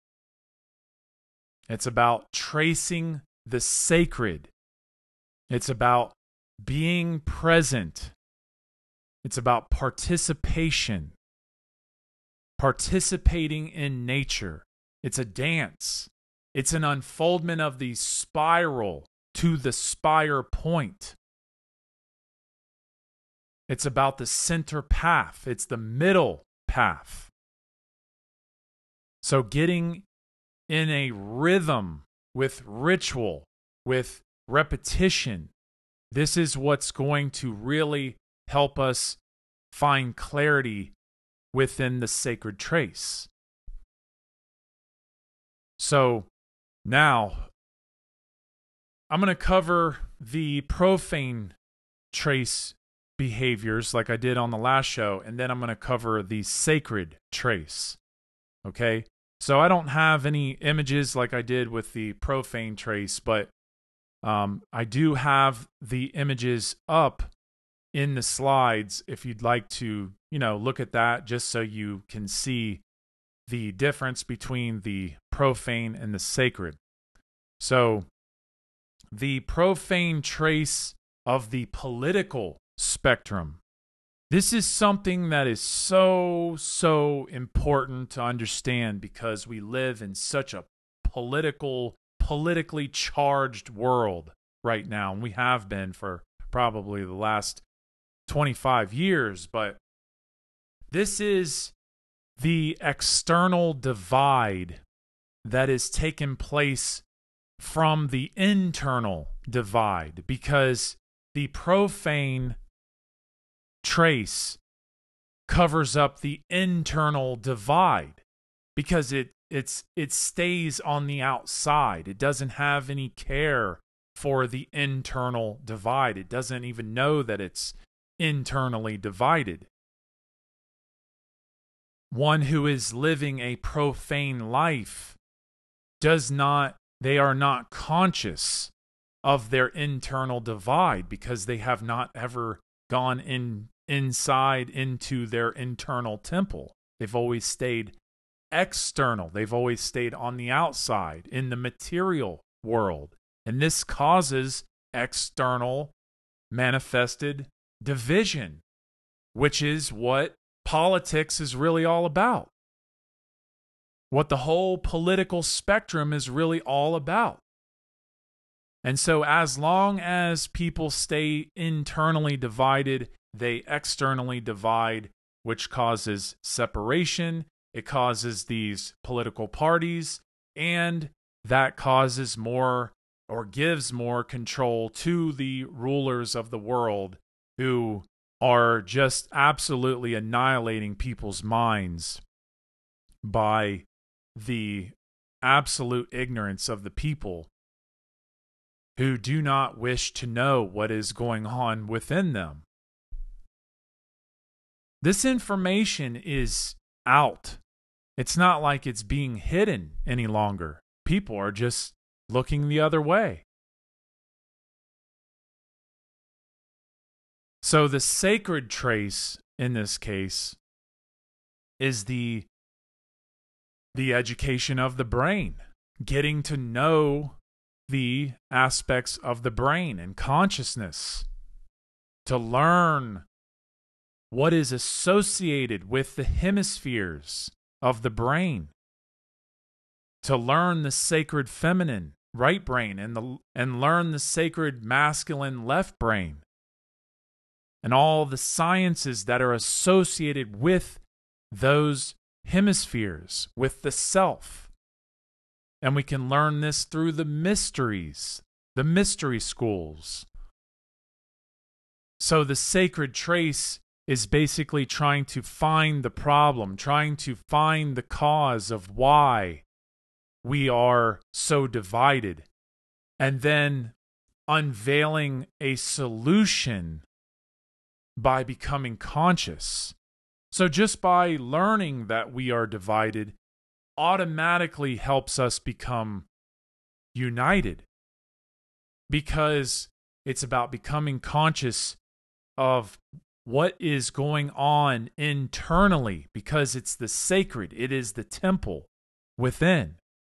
It's about tracing the sacred. It's about being present. It's about participation. Participating in nature. It's a dance. It's an unfoldment of the spiral to the spire point. It's about the center path. It's the middle path. So getting in a rhythm with ritual, with repetition, this is what's going to really help us find clarity within the sacred trace. So now I'm going to cover the profane trace behaviors like I did on the last show, and then I'm going to cover the sacred trace. Okay? So I don't have any images like I did with the profane trace, but um, I do have the images up in the slides if you'd like to, you know, look at that just so you can see the difference between the profane and the sacred. So the profane trace of the political spectrum. This is something that is so, so important to understand because we live in such a political, politically charged world right now. And we have been for probably the last twenty-five years. But this is the external divide that is taking place from the internal divide, because the profane trace covers up the internal divide because it it's it stays on the outside. It doesn't have any care for the internal divide. It doesn't even know that it's internally divided. One who is living a profane life does not, they are not conscious of their internal divide because they have not ever gone in inside into their internal temple. They've always stayed external. They've always stayed on the outside in the material world. And this causes external manifested division, which is what politics is really all about. What the whole political spectrum is really all about. And so as long as people stay internally divided, they externally divide, which causes separation. It causes these political parties, and that causes more or gives more control to the rulers of the world who are just absolutely annihilating people's minds by the absolute ignorance of the people who do not wish to know what is going on within them. This information is out. It's not like it's being hidden any longer. People are just looking the other way. So the sacred trace in this case is the the education of the brain, getting to know the aspects of the brain and consciousness, to learn what is associated with the hemispheres of the brain, to learn the sacred feminine right brain and the and learn the sacred masculine left brain, and all the sciences that are associated with those hemispheres, with the self. And we can learn this through the mysteries, the mystery schools. So the sacred trace is basically trying to find the problem, trying to find the cause of why we are so divided, and then unveiling a solution by becoming conscious. So just by learning that we are divided automatically helps us become united, because it's about becoming conscious of what is going on internally, because it's the sacred, it is the temple within.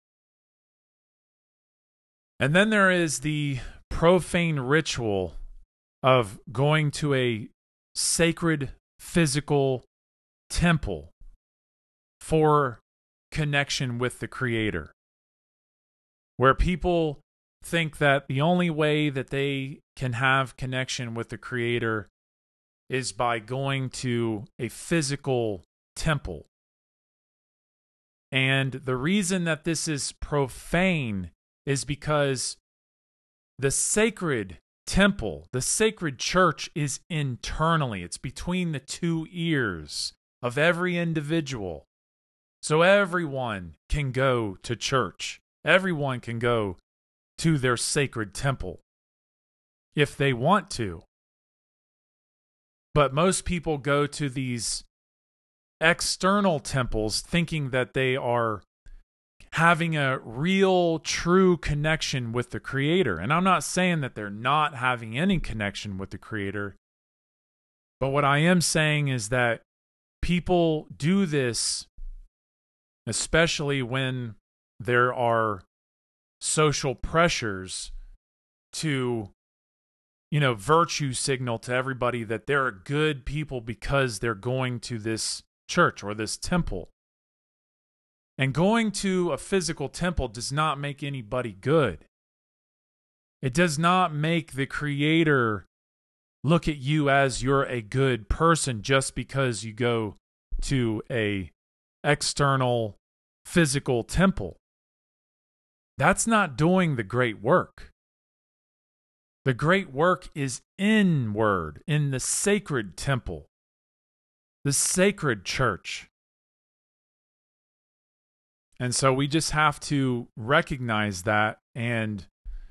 And then there is the profane ritual of going to a sacred physical temple for connection with the Creator, where people think that the only way that they can have connection with the Creator is by going to a physical temple. And the reason that this is profane is because the sacred temple, the sacred church, is internally. It's between the two ears. of every individual. So everyone can go to church. Everyone can go to their sacred temple if they want to. But most people go to these external temples thinking that they are having a real, true connection with the Creator. And I'm not saying that they're not having any connection with the Creator. But what I am saying is that people do this, especially when there are social pressures to, you know, virtue signal to everybody that they're good people because they're going to this church or this temple. And going to a physical temple does not make anybody good. It does not make the Creator look at you as you're a good person just because you go to a external physical temple. That's not doing the great work. The great work is inward, in the sacred temple, the sacred church. And so we just have to recognize that and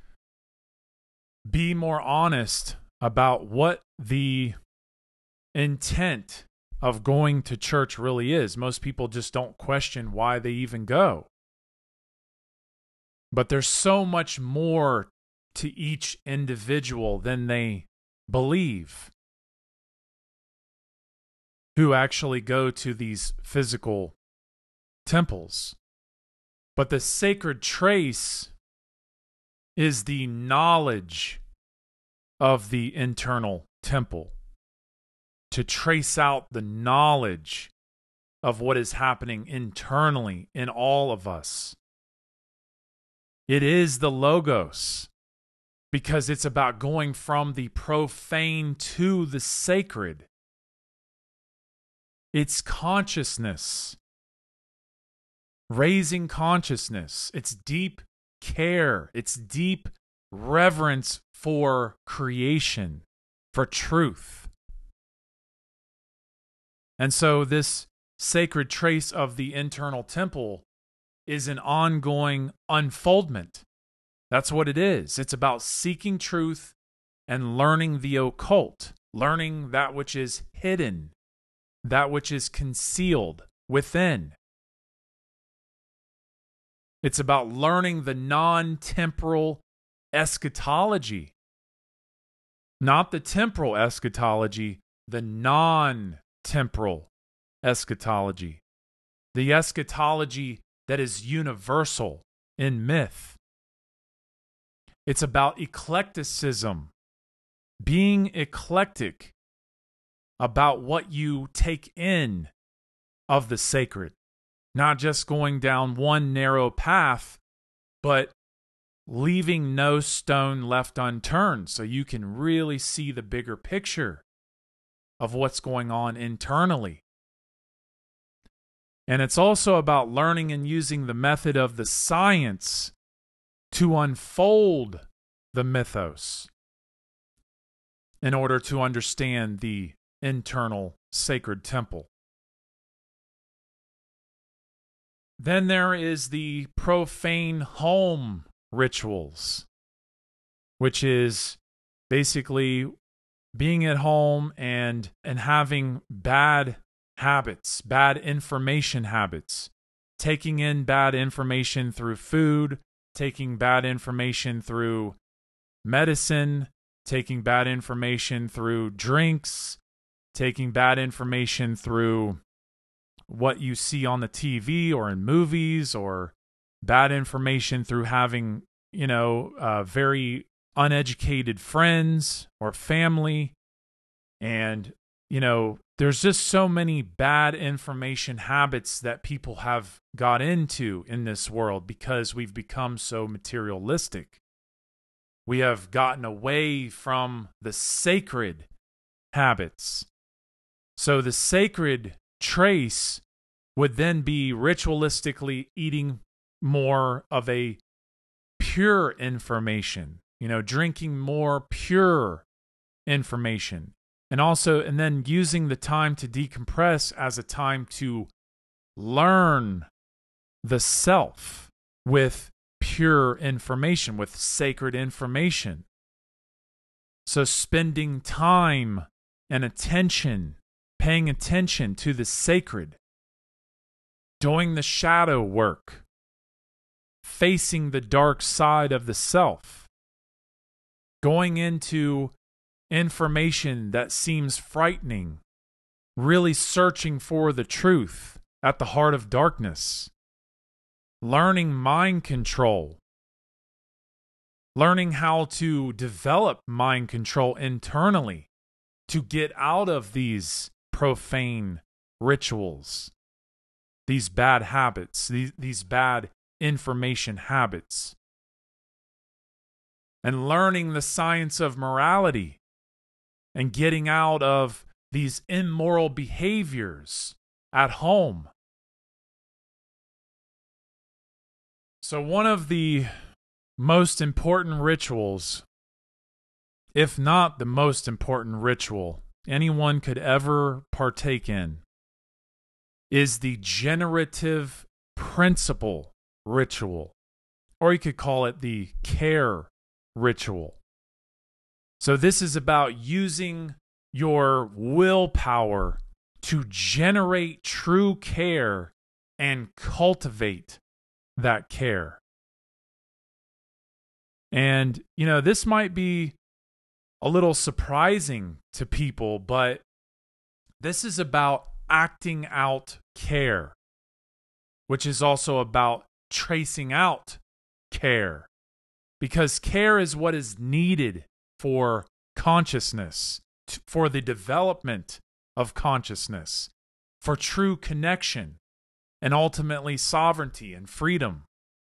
be more honest about what the intent of going to church really is. Most people just don't question why they even go. But there's so much more to each individual than they believe who actually go to these physical temples. But the sacred trace is the knowledge of the internal temple. To trace out the knowledge of what is happening internally in all of us. It is the Logos, because it's about going from the profane to the sacred. It's consciousness. Raising consciousness. It's deep care. It's deep reverence for creation, for truth. And so this sacred trace of the internal temple is an ongoing unfoldment. That's what it is. It's about seeking truth and learning the occult, learning that which is hidden, that which is concealed within. It's about learning the non-temporal eschatology. Not the temporal eschatology, the non-temporal eschatology. The eschatology that is universal in myth. It's about eclecticism, being eclectic about what you take in of the sacred. Not just going down one narrow path, but leaving no stone left unturned so you can really see the bigger picture of what's going on internally. And it's also about learning and using the method of the science to unfold the mythos in order to understand the internal sacred temple. Then there is the profane home rituals, which is basically being at home and and having bad habits, bad information habits, taking in bad information through food, taking bad information through medicine, taking bad information through drinks, taking bad information through what you see on the T V or in movies, or bad information through having, you know, uh, very uneducated friends or family. And, you know, there's just so many bad information habits that people have got into in this world because we've become so materialistic. We have gotten away from the sacred habits. So the sacred trace would then be ritualistically eating more of a pure information, you know, drinking more pure information, And also, and then using the time to decompress as a time to learn the self with pure information, with sacred information. So spending time and attention, paying attention to the sacred, doing the shadow work, facing the dark side of the self, going into information that seems frightening, really searching for the truth at the heart of darkness, learning mind control, learning how to develop mind control internally to get out of these profane rituals, these bad habits, these, these bad information habits, and learning the science of morality and getting out of these immoral behaviors at home. So one of the most important rituals, if not the most important ritual anyone could ever partake in, is the generative principle ritual, or you could call it the care ritual. So this is about using your willpower to generate true care and cultivate that care. And, you know, this might be a little surprising to people, but this is about acting out care, which is also about tracing out care, because care is what is needed for consciousness, t- for the development of consciousness, for true connection, and ultimately sovereignty and freedom.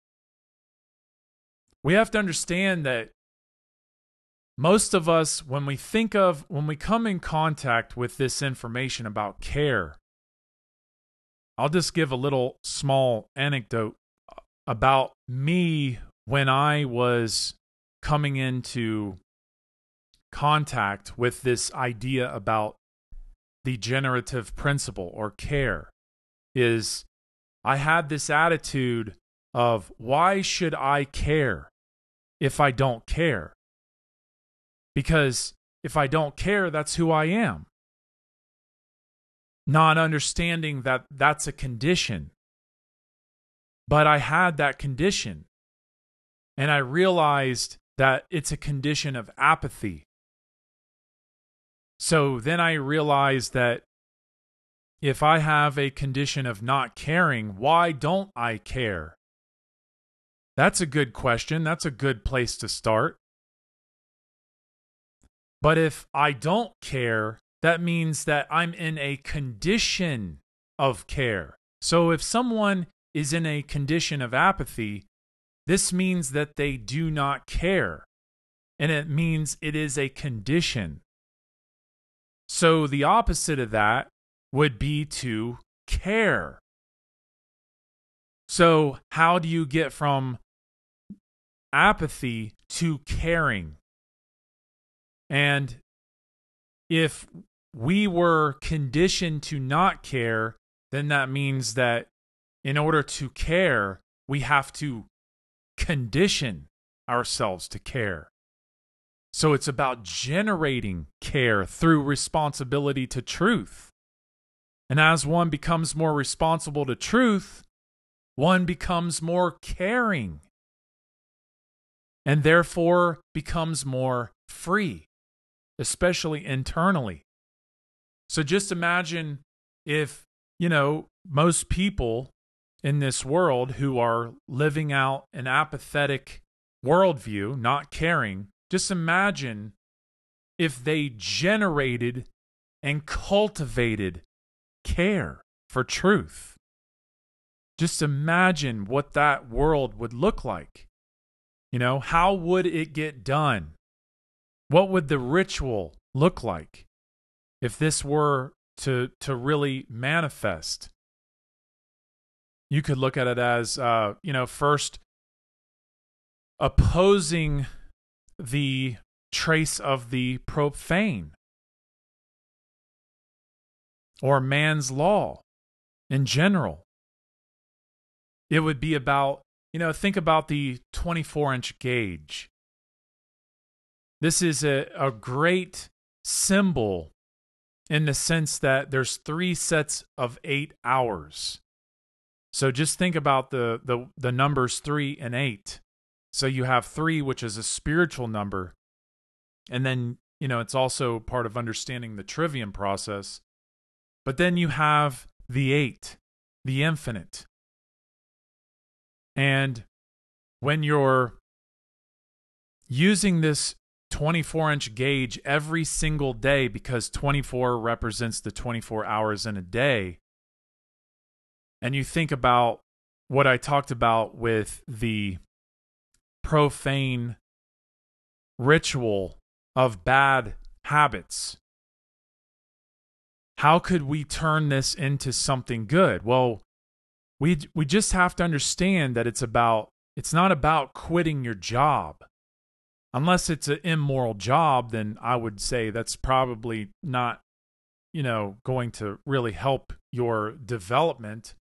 We have to understand that most of us, when we think of, when we come in contact with this information about care, I'll just give a little small anecdote about me when I was coming into contact with this idea about the generative principle or care. Is I had this attitude of, why should I care if I don't care? Because if I don't care, that's who I am. Not understanding that that's a condition. But I had that condition. And I realized that it's a condition of apathy. So then I realized that if I have a condition of not caring, why don't I care? That's a good question. That's a good place to start. But if I don't care, that means that I'm in a condition of care. So if someone is in a condition of apathy, this means that they do not care. And it means it is a condition. So the opposite of that would be to care. So how do you get from apathy to caring? And if we were conditioned to not care, then that means that in order to care, we have to condition ourselves to care. So it's about generating care through responsibility to truth. And as one becomes more responsible to truth, one becomes more caring. And therefore becomes more free, especially internally. So just imagine if, you know, most people in this world who are living out an apathetic worldview, not caring, just imagine if they generated and cultivated care for truth. Just imagine what that world would look like. You know, how would it get done? What would the ritual look like if this were to, to really manifest? You could look at it as, uh, you know, first opposing the trace of the profane. or man's law in general. It would be about, you know, think about the twenty-four inch gauge. This is a, a great symbol in the sense that there's three sets of eight hours. So just think about the, the, the numbers three and eight. So you have three, which is a spiritual number. And then, you know, it's also part of understanding the trivium process. But then you have the eight, the infinite. And when you're using this twenty-four inch gauge every single day, because twenty-four represents the twenty-four hours in a day, and you think about what I talked about with the profane ritual of bad habits, how could we turn this into something good? Well, we we just have to understand that it's about it's not about quitting your job. Unless it's an immoral job, then I would say that's probably not, you know, going to really help your development.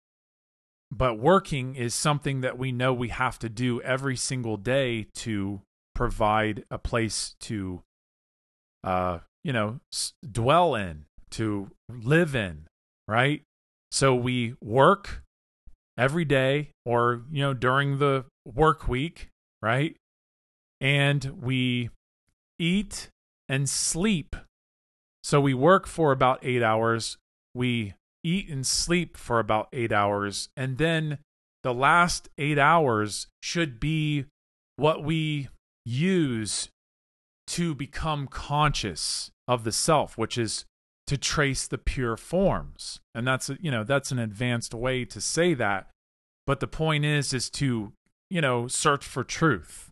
But working is something that we know we have to do every single day to provide a place to, uh, you know, s- dwell in, to live in, right? So we work every day, or, you know, during the work week, right? And we eat and sleep. So we work for about eight hours. We eat and sleep for about eight hours. And then the last eight hours should be what we use to become conscious of the self, which is to trace the pure forms. And that's, you know, that's an advanced way to say that. But the point is, is to, you know, search for truth.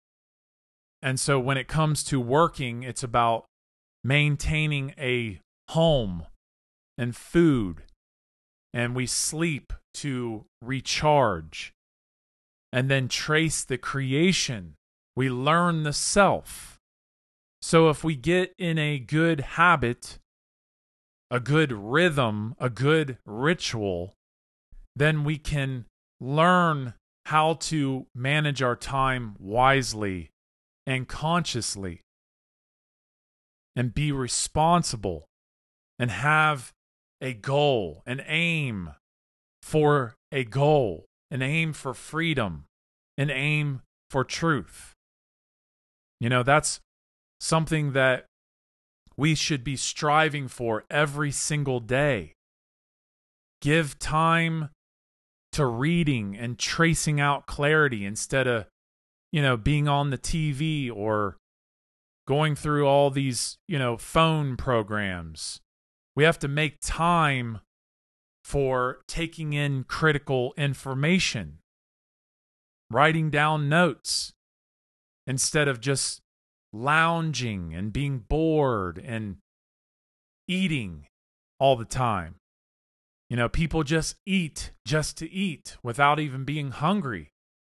And so when it comes to working, it's about maintaining a home and food, and we sleep to recharge, and then trace the creation. We learn the self. So if we get in a good habit, a good rhythm, a good ritual, then we can learn how to manage our time wisely and consciously, and be responsible, and have a goal, an aim for a goal, an aim for freedom, an aim for truth. You know, that's something that we should be striving for every single day. Give time to reading and tracing out clarity instead of, you know, being on the T V or going through all these, you know, phone programs. We have to make time for taking in critical information, writing down notes instead of just lounging and being bored and eating all the time. You know, people just eat just to eat without even being hungry.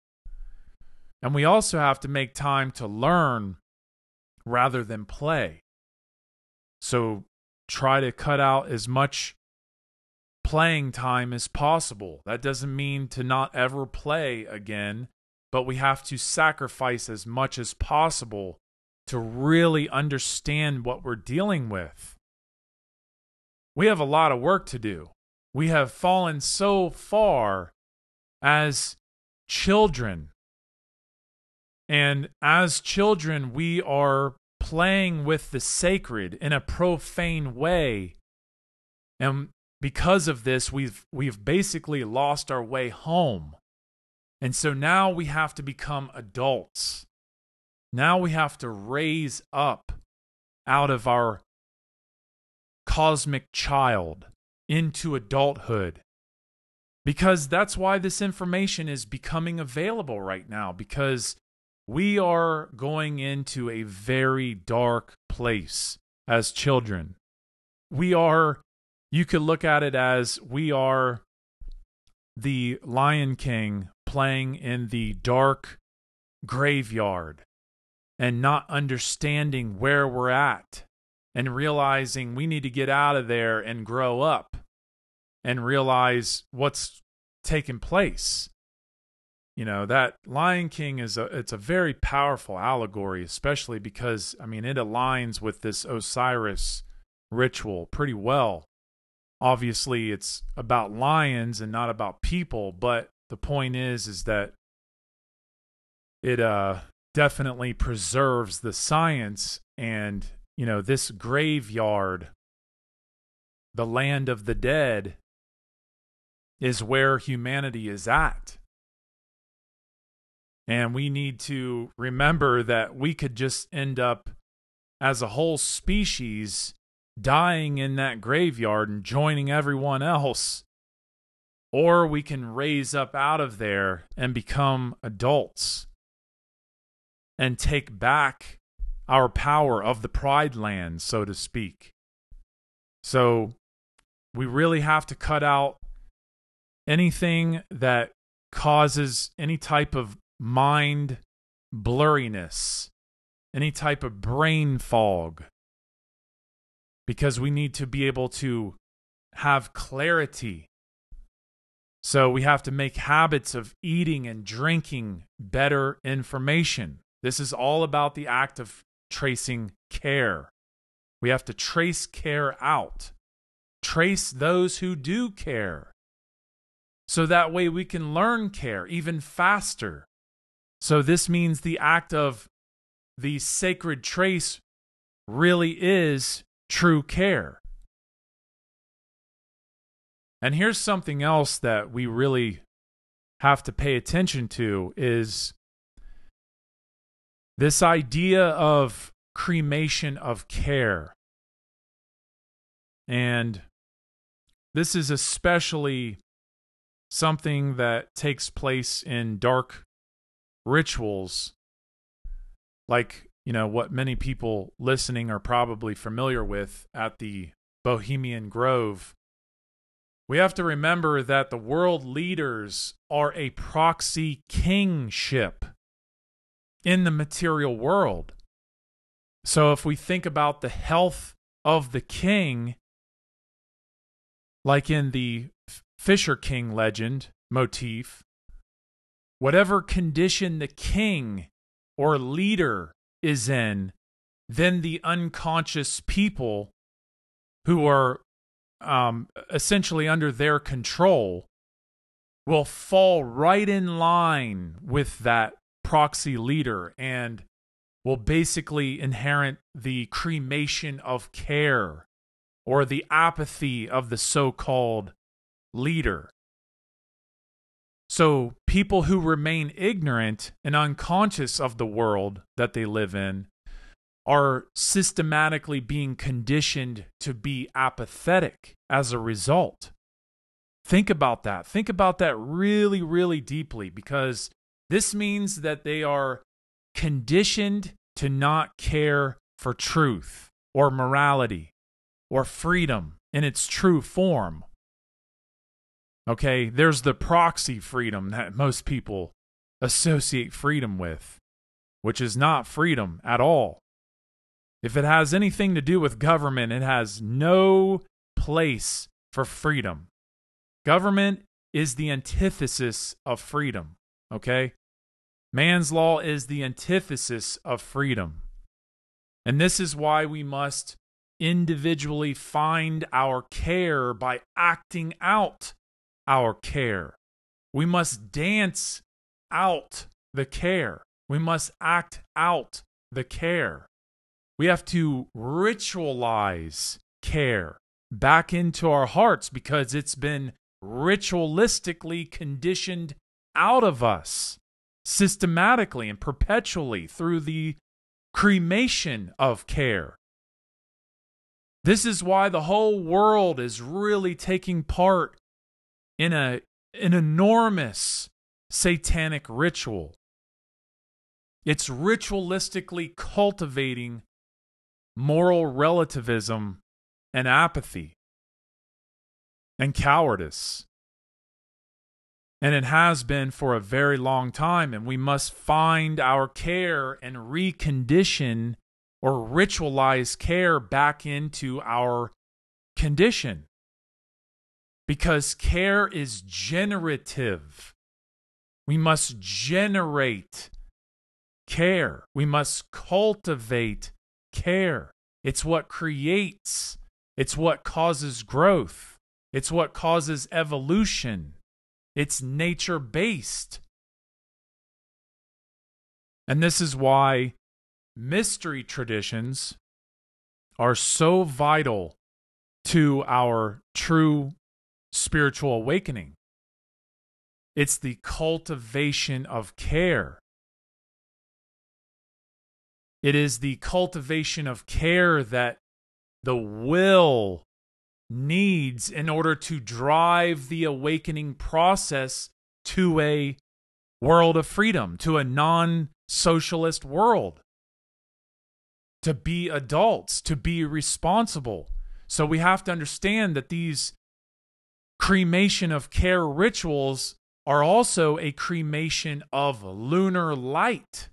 And we also have to make time to learn rather than play. So try to cut out as much playing time as possible. That doesn't mean to not ever play again, but we have to sacrifice as much as possible to really understand what we're dealing with. We have a lot of work to do. We have fallen so far as children. And as children, we are playing with the sacred in a profane way. And because of this, we've we've basically lost our way home. And so now we have to become adults. Now we have to raise up out of our cosmic child into adulthood. Because that's why this information is becoming available right now, because we are going into a very dark place as children. We are, you could look at it as we are the Lion King playing in the dark graveyard and not understanding where we're at and realizing we need to get out of there and grow up and realize what's taking place. You know, that Lion King is a, it's a very powerful allegory, especially because, I mean, it aligns with this Osiris ritual pretty well. Obviously, it's about lions and not about people, but the point is, is that it uh, definitely preserves the science. And, you know, this graveyard, the land of the dead, is where humanity is at. And we need to remember that we could just end up as a whole species dying in that graveyard and joining everyone else. Or we can raise up out of there and become adults and take back our power of the Pride Land, so to speak. So we really have to cut out anything that causes any type of mind blurriness, any type of brain fog, because we need to be able to have clarity. So we have to make habits of eating and drinking better information. This is all about the act of tracing care. We have to trace care out. Trace those who do care. So that way we can learn care even faster. So this means the act of the sacred trace really is true care. And here's something else that we really have to pay attention to is this idea of cremation of care. And this is especially something that takes place in dark rituals, like, you know, what many people listening are probably familiar with at the Bohemian Grove. We have to remember that the world leaders are a proxy kingship in the material world. So if we think about the health of the king, like in the Fisher King legend motif, whatever condition the king or leader is in, then the unconscious people who are um, essentially under their control will fall right in line with that proxy leader and will basically inherit the cremation of care or the apathy of the so-called leader. So people who remain ignorant and unconscious of the world that they live in are systematically being conditioned to be apathetic as a result. Think about that. Think about that really, really deeply, because this means that they are conditioned to not care for truth or morality or freedom in its true form. Okay, there's the proxy freedom that most people associate freedom with, which is not freedom at all. If it has anything to do with government, it has no place for freedom. Government is the antithesis of freedom, okay? Man's law is the antithesis of freedom. And this is why we must individually find our care by acting out our care. We must dance out the care. We must act out the care. We have to ritualize care back into our hearts because it's been ritualistically conditioned out of us systematically and perpetually through the cremation of care. This is why the whole world is really taking part in a an enormous satanic ritual. It's ritualistically cultivating moral relativism and apathy and cowardice. And it has been for a very long time, and we must find our care and recondition or ritualize care back into our condition. Because care is generative. We must generate care. We must cultivate care. It's what creates. It's what causes growth. It's what causes evolution. It's nature-based. And this is why mystery traditions are so vital to our true spiritual awakening. It's the cultivation of care. It is the cultivation of care that the will needs in order to drive the awakening process to a world of freedom, to a non-socialist world. To be adults, to be responsible. So we have to understand that these cremation of care rituals are also a cremation of lunar light.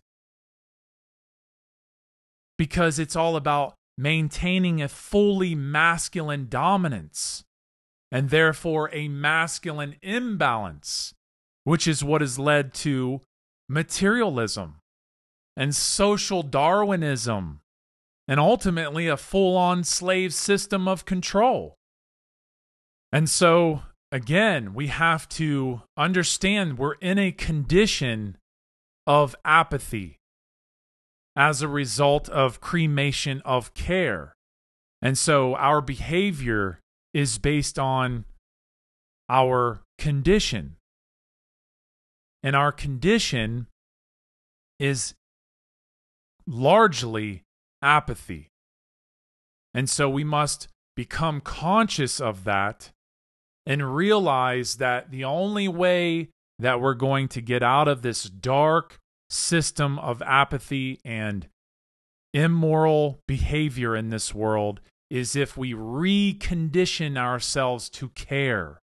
Because it's all about maintaining a fully masculine dominance and therefore a masculine imbalance, which is what has led to materialism and social Darwinism and ultimately a full-on slave system of control. And so, again, we have to understand we're in a condition of apathy as a result of cremation of care. And so our behavior is based on our condition. And our condition is largely apathy. And so we must become conscious of that and realize that the only way that we're going to get out of this dark system of apathy and immoral behavior in this world is if we recondition ourselves to care.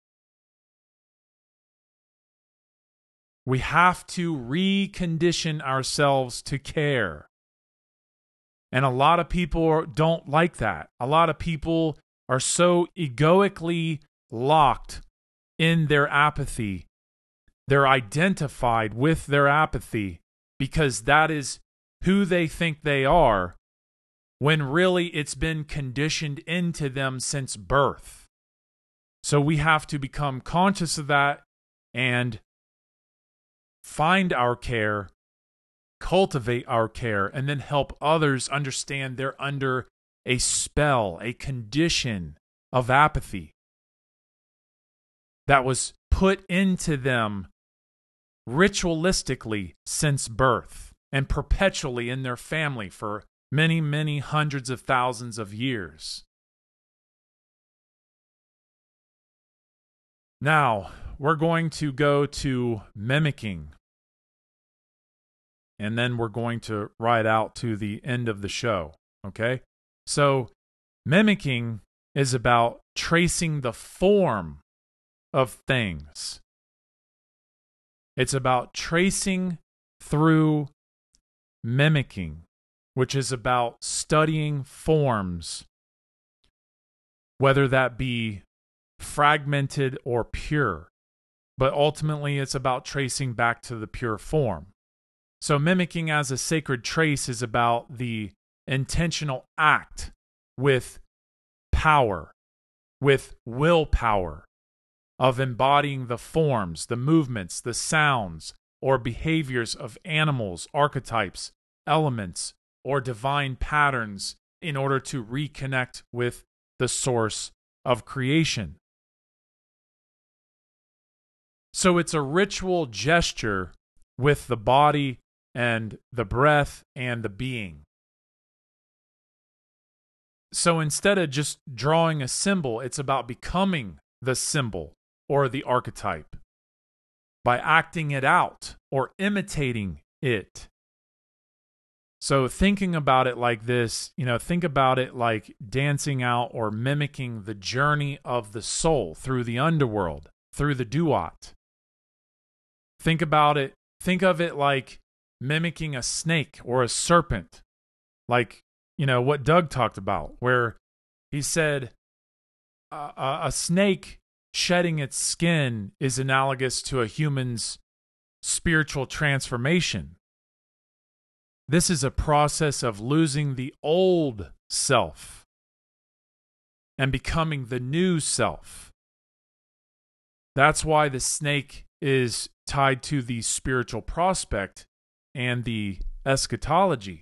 We have to recondition ourselves to care. And a lot of people don't like that. A lot of people are so egoically locked in their apathy. They're identified with their apathy because that is who they think they are, when really it's been conditioned into them since birth. So we have to become conscious of that and find our care, cultivate our care, and then help others understand they're under a spell, a condition of apathy that was put into them ritualistically since birth and perpetually in their family for many, many hundreds of thousands of years. Now, we're going to go to mimicking. And then we're going to ride out to the end of the show, okay? So, mimicking is about tracing the form of things. It's about tracing through mimicking, which is about studying forms, whether that be fragmented or pure. But ultimately, it's about tracing back to the pure form. So mimicking as a sacred trace is about the intentional act with power, with willpower, of embodying the forms, the movements, the sounds, or behaviors of animals, archetypes, elements, or divine patterns in order to reconnect with the source of creation. So it's a ritual gesture with the body and the breath and the being. So instead of just drawing a symbol, it's about becoming the symbol or the archetype by acting it out or imitating it. So thinking about it like this, you know, think about it like dancing out or mimicking the journey of the soul through the underworld, through the duat. Think about it, think of it like mimicking a snake or a serpent, like you know, what Doug talked about, where he said uh, a, a snake shedding its skin is analogous to a human's spiritual transformation. This is a process of losing the old self and becoming the new self. That's why the snake is tied to the spiritual prospect and the eschatology.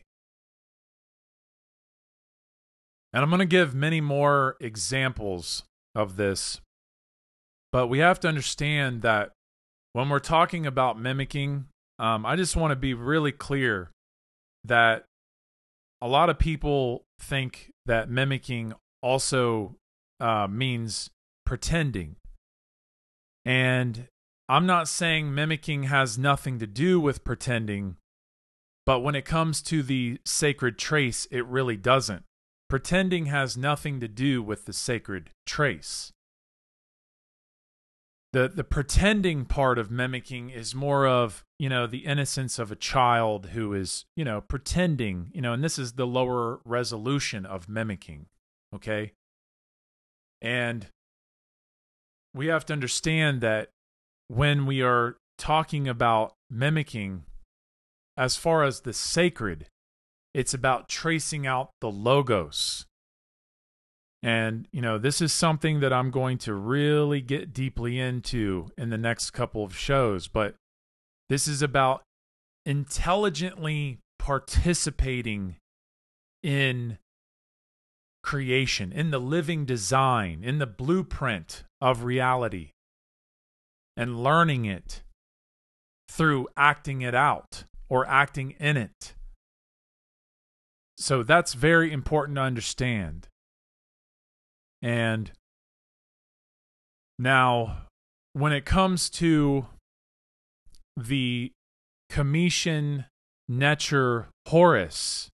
And I'm going to give many more examples of this, but we have to understand that when we're talking about mimicking, um, I just want to be really clear that a lot of people think that mimicking also uh, means pretending. And I'm not saying mimicking has nothing to do with pretending, but when it comes to the sacred trace, it really doesn't. Pretending has nothing to do with the sacred trace. The the pretending part of mimicking is more of, you know, the innocence of a child who is, you know, pretending, you know, and this is the lower resolution of mimicking, okay? And we have to understand that when we are talking about mimicking, as far as the sacred, it's about tracing out the logos. And, you know, this is something that I'm going to really get deeply into in the next couple of shows, but this is about intelligently participating in creation, in the living design, in the blueprint of reality, and learning it through acting it out or acting in it. So that's very important to understand. And now, when it comes to the Cometian Necher Horus,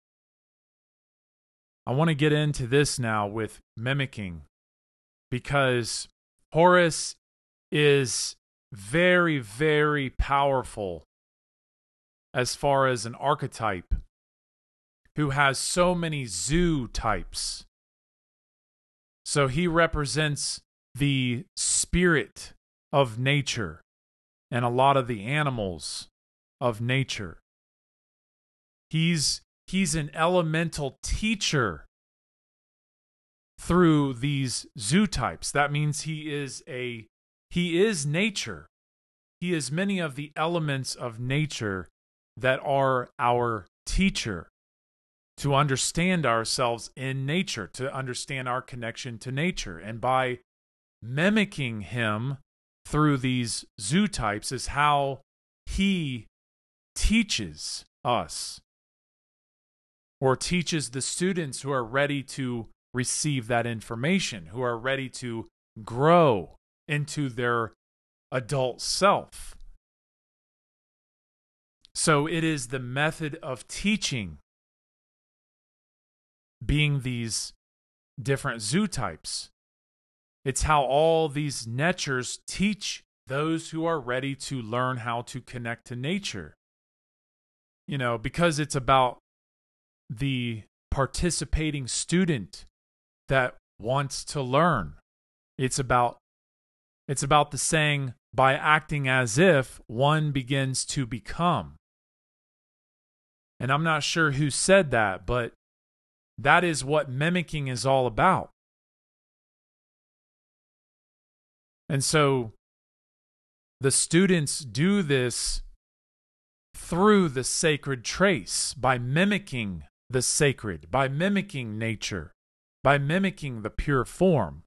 I want to get into this now with mimicking, because Horus is very, very powerful as far as an archetype who has so many zoo types. So he represents the spirit of nature and a lot of the animals of nature. He's he's an elemental teacher through these zoo types. That means he is a he is nature. He is many of the elements of nature that are our teacher, to understand ourselves in nature, to understand our connection to nature. And by mimicking him through these zoo types is how he teaches us, or teaches the students who are ready to receive that information, who are ready to grow into their adult self. So it is the method of teaching being these different zoo types. It's how all these Nechers teach those who are ready to learn how to connect to nature. You know, because it's about the participating student that wants to learn. It's about it's about the saying, by acting as if, one begins to become. And I'm not sure who said that, but that is what mimicking is all about. And so the students do this through the sacred trace, by mimicking the sacred, by mimicking nature, by mimicking the pure form.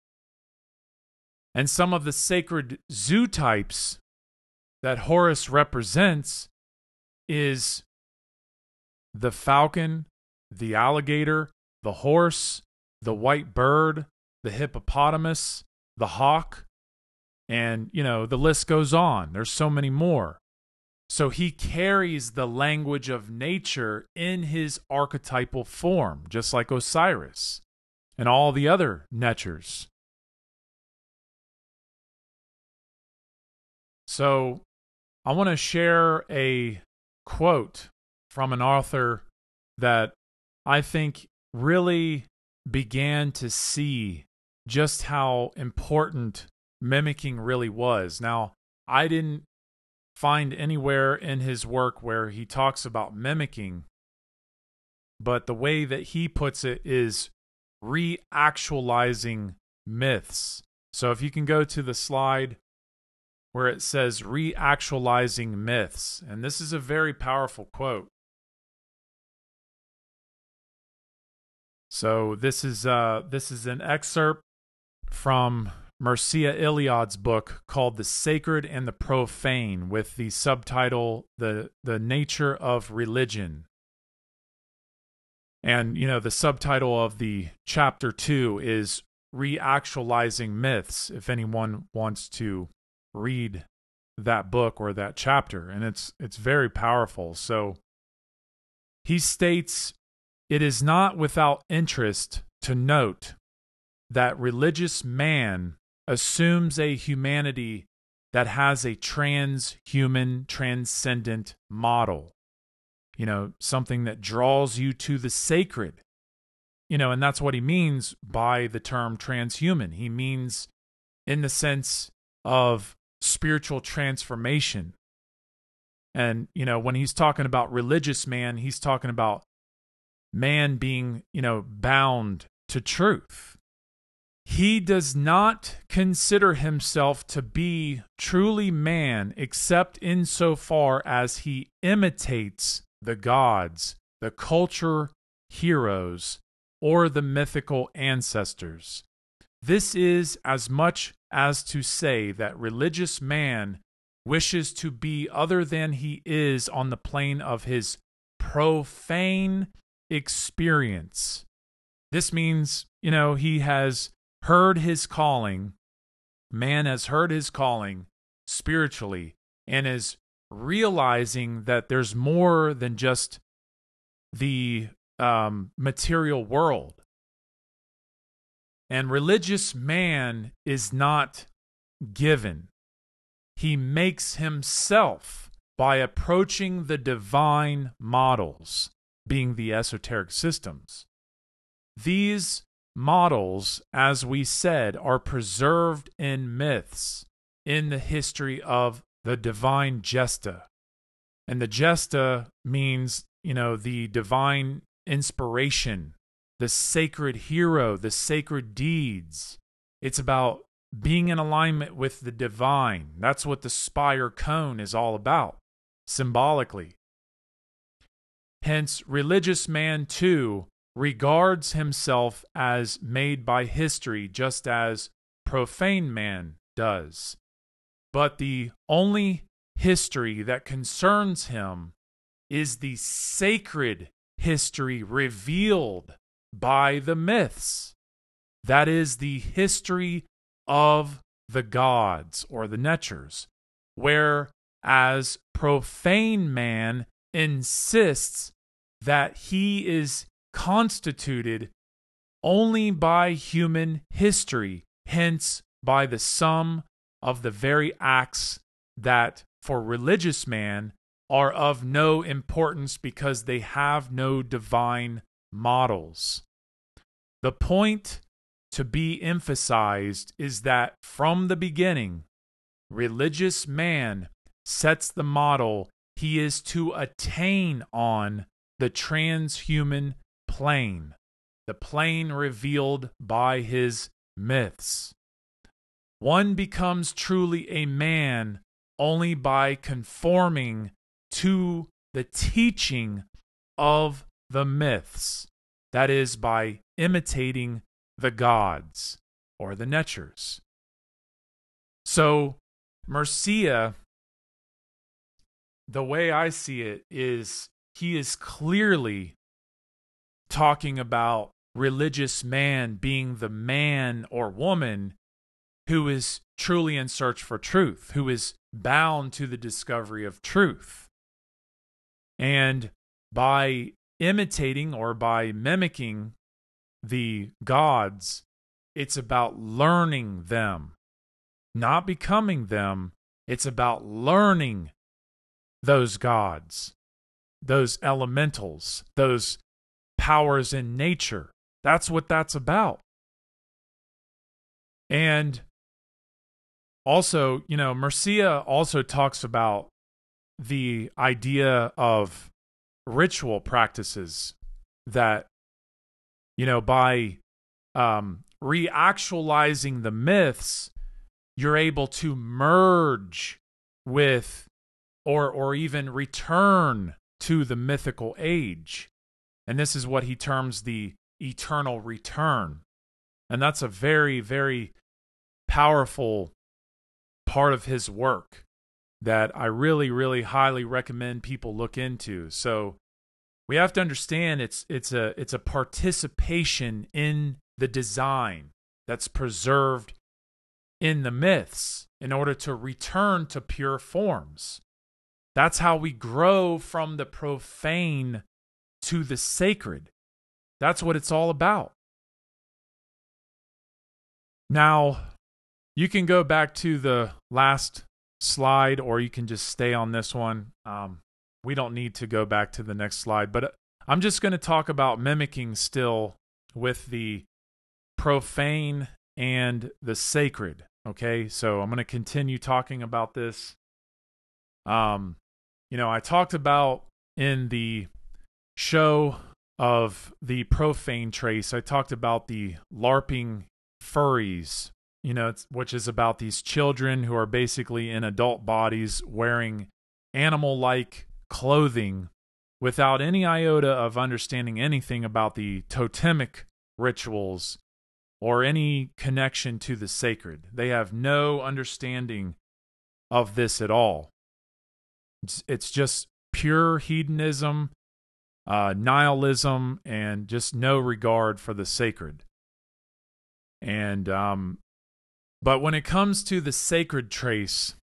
And some of the sacred zoo types that Horus represents is the falcon, the alligator, the horse, the white bird, the hippopotamus, the hawk, and, you know, the list goes on. There's so many more. So he carries the language of nature in his archetypal form, just like Osiris and all the other Nechers. So I want to share a quote from an author that I think, really began to see just how important mimicking really was. Now, I didn't find anywhere in his work where he talks about mimicking, but the way that he puts it is re-actualizing myths. So if you can go to the slide where it says re-actualizing myths, and this is a very powerful quote. So this is uh, this is an excerpt from Mircea Eliade's book called The Sacred and the Profane, with the subtitle The The Nature of Religion. And, you know, the subtitle of the chapter two is Re-actualizing Myths, if anyone wants to read that book or that chapter. And it's it's very powerful. So he states, it is not without interest to note that religious man assumes a humanity that has a transhuman, transcendent model. You know, something that draws you to the sacred. You know, and that's what he means by the term transhuman. He means in the sense of spiritual transformation. And, you know, when he's talking about religious man, he's talking about man being, you know, bound to truth. He does not consider himself to be truly man except insofar as he imitates the gods, the culture heroes, or the mythical ancestors. This is as much as to say that religious man wishes to be other than he is on the plane of his profane experience. This means, you know, he has heard his calling, man has heard his calling spiritually, and is realizing that there's more than just the um, material world. And religious man is not given. He makes himself by approaching the divine models, being the esoteric systems. These models, as we said, are preserved in myths in the history of the divine gesta. And the gesta means, you know, the divine inspiration, the sacred hero, the sacred deeds. It's about being in alignment with the divine. That's what the spire cone is all about, symbolically. Hence, religious man, too, regards himself as made by history, just as profane man does. But the only history that concerns him is the sacred history revealed by the myths. That is the history of the gods or the Netchers, whereas profane man insists that he is constituted only by human history, hence by the sum of the very acts that for religious man are of no importance because they have no divine models. The point to be emphasized is that from the beginning, religious man sets the model he is to attain on the transhuman plane, the plane revealed by his myths. One becomes truly a man only by conforming to the teaching of the myths, that is, by imitating the gods or the Netchers. So, Mircea, the way I see it, is he is clearly talking about religious man being the man or woman who is truly in search for truth, who is bound to the discovery of truth. And by imitating or by mimicking the gods, it's about learning them, not becoming them. It's about learning those gods, those elementals, those powers in nature. That's what that's about. And also, you know, Mircea also talks about the idea of ritual practices that, you know, by um, reactualizing the myths, you're able to merge with or or even return to the mythical age. And this is what he terms the eternal return. And that's a very, very powerful part of his work that I really, really highly recommend people look into. So we have to understand it's it's a it's a participation in the design that's preserved in the myths in order to return to pure forms. That's how we grow from the profane to the sacred. That's what it's all about. Now, you can go back to the last slide, or you can just stay on this one. Um, we don't need to go back to the next slide, but I'm just going to talk about mimicking still with the profane and the sacred. Okay, so I'm going to continue talking about this. Um, you know, I talked about in the show of the profane trace, I talked about the LARPing furries, you know, it's, which is about these children who are basically in adult bodies wearing animal-like clothing without any iota of understanding anything about the totemic rituals or any connection to the sacred. They have no understanding of this at all. It's, it's just pure hedonism, uh, nihilism, and just no regard for the sacred. And, um, but when it comes to the sacred trace,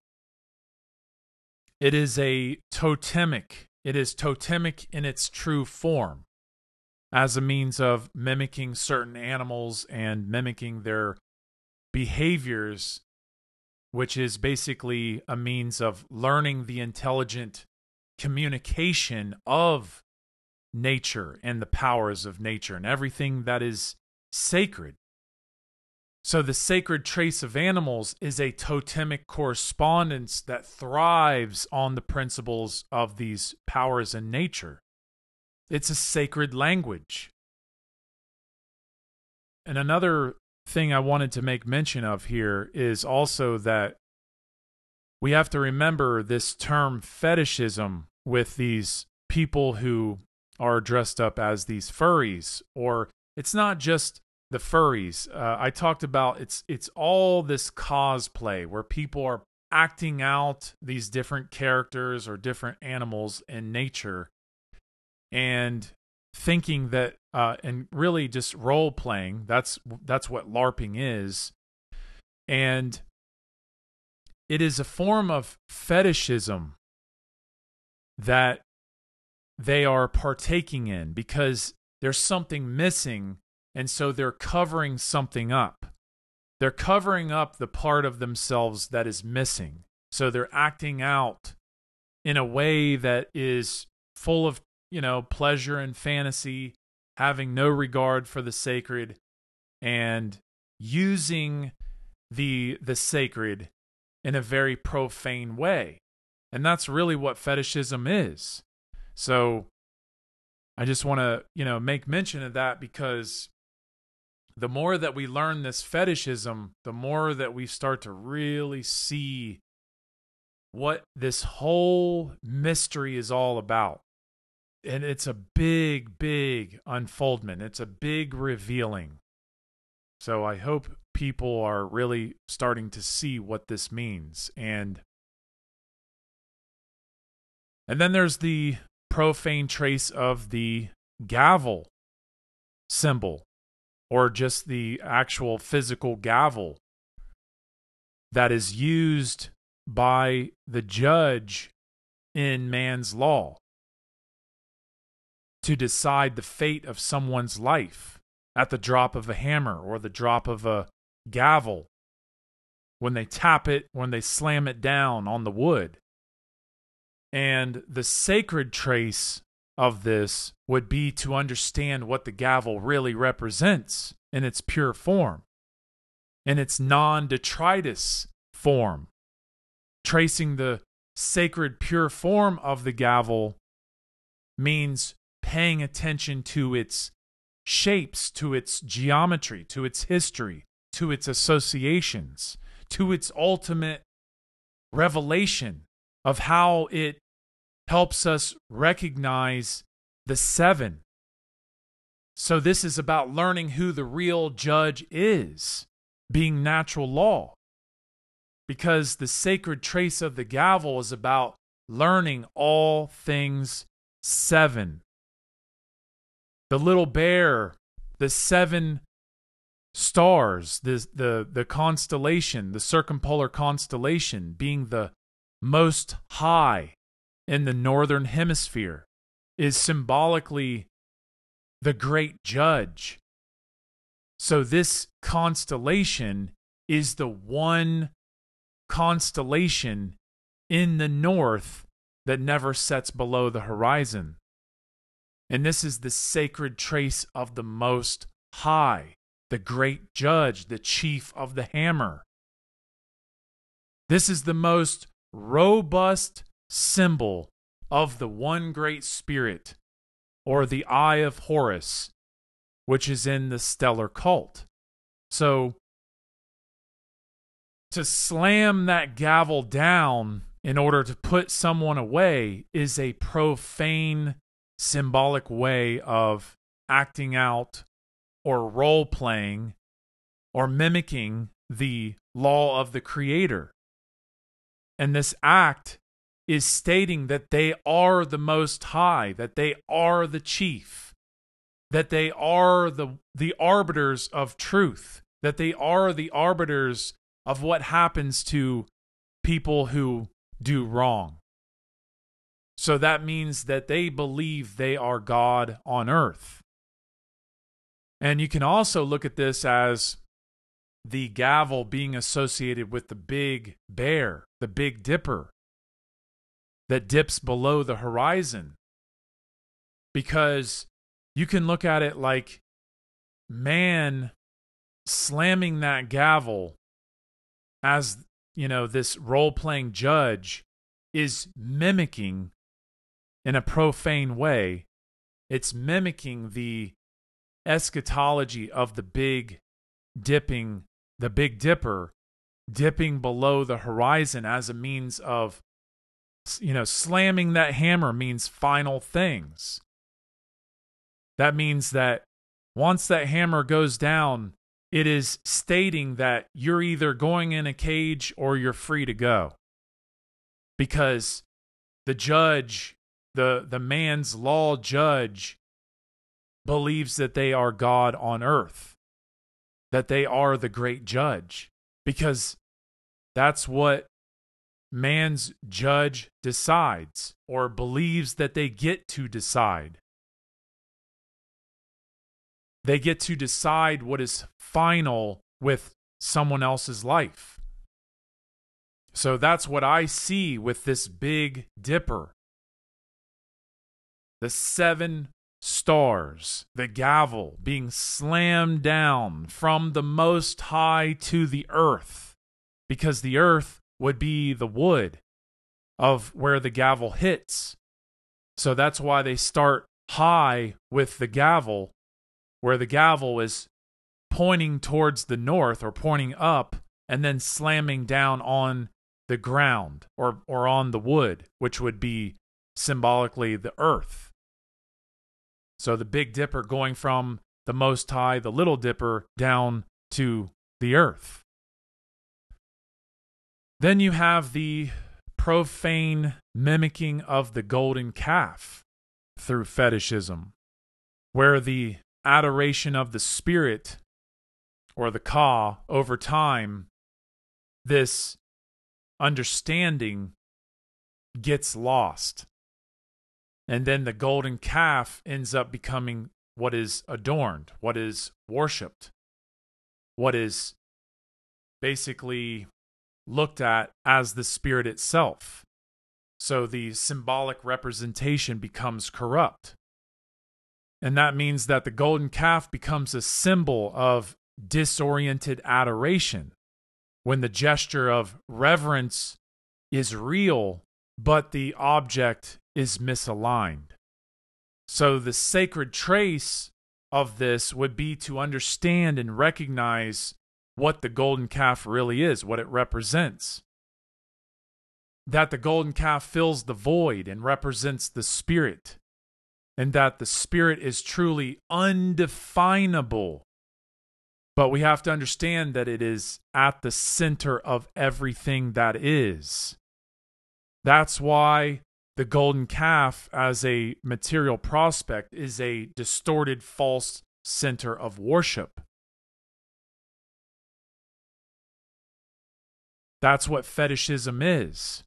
it is a totemic. It is totemic in its true form, as a means of mimicking certain animals and mimicking their behaviors, which is basically a means of learning the intelligent communication of nature and the powers of nature and everything that is sacred. So the sacred trace of animals is a totemic correspondence that thrives on the principles of these powers in nature. It's a sacred language. And another thing I wanted to make mention of here is also that we have to remember this term fetishism with these people who are dressed up as these furries, or it's not just the furries. Uh, I talked about it's it's all this cosplay where people are acting out these different characters or different animals in nature and thinking that uh, and really just role playing. That's that's what LARPing is, and it is a form of fetishism that they are partaking in because there's something missing, and so they're covering something up. They're covering up the part of themselves that is missing. So they're acting out in a way that is full of, you know, pleasure and fantasy, having no regard for the sacred, and using the the sacred in a very profane way. And that's really what fetishism is. So I just want to, you know, make mention of that, because the more that we learn this fetishism, the more that we start to really see what this whole mystery is all about. And it's a big, big unfoldment. It's a big revealing. So I hope people are really starting to see what this means. And and then there's the profane trace of the gavel symbol, or just the actual physical gavel that is used by the judge in man's law to decide the fate of someone's life at the drop of a hammer or the drop of a gavel, when they tap it, when they slam it down on the wood. And the sacred trace of this would be to understand what the gavel really represents in its pure form, in its non-detritus form. Tracing the sacred pure form of the gavel means paying attention to its shapes, to its geometry, to its history, to its associations, to its ultimate revelation of how it helps us recognize the seven. So this is about learning who the real judge is, being natural law. Because the sacred trace of the gavel is about learning all things seven. The little bear, the seven stars, the, the, the constellation, the circumpolar constellation being the most high in the northern hemisphere, is symbolically the great judge. So this constellation is the one constellation in the north that never sets below the horizon. And this is the sacred trace of the Most High, the great judge, the chief of the hammer. This is the most robust symbol of the one great spirit, or the Eye of Horus, which is in the stellar cult. So, to slam that gavel down in order to put someone away is a profane, symbolic way of acting out or role-playing or mimicking the law of the Creator. And this act is stating that they are the Most High, that they are the chief, that they are the, the arbiters of truth, that they are the arbiters of what happens to people who do wrong. So that means that they believe they are God on earth. And you can also look at this as the gavel being associated with the big bear, the Big Dipper, that dips below the horizon. Because you can look at it like man slamming that gavel as, you know, this role-playing judge is mimicking in a profane way. It's mimicking the eschatology of the big dipping, the Big Dipper dipping below the horizon as a means of, you know, slamming that hammer means final things. That means that once that hammer goes down, it is stating that you're either going in a cage or you're free to go. Because the judge, the, the man's law judge, believes that they are God on earth, that they are the great judge, because that's what man's judge decides or believes that they get to decide. They get to decide what is final with someone else's life. So that's what I see with this Big Dipper. The seven stars, the gavel being slammed down from the Most High to the earth, because the earth would be the wood of where the gavel hits. So that's why they start high with the gavel, where the gavel is pointing towards the north or pointing up and then slamming down on the ground or, or on the wood, which would be symbolically the earth. So the Big Dipper going from the Most High, the Little Dipper, down to the earth. Then you have the profane mimicking of the golden calf through fetishism, where the adoration of the spirit or the Ka over time, this understanding gets lost. And then the golden calf ends up becoming what is adorned, what is worshipped, what is basically looked at as the spirit itself. So the symbolic representation becomes corrupt. And that means that the golden calf becomes a symbol of disoriented adoration, when the gesture of reverence is real, but the object is misaligned. So the sacred trace of this would be to understand and recognize what the golden calf really is, what it represents. That the golden calf fills the void and represents the spirit, and that the spirit is truly undefinable. But we have to understand that it is at the center of everything that is. That's why the golden calf, as a material prospect, is a distorted, false center of worship. That's what fetishism is.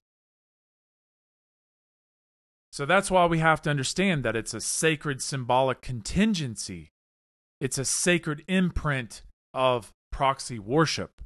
So that's why we have to understand that it's a sacred symbolic contingency. It's a sacred imprint of proxy worship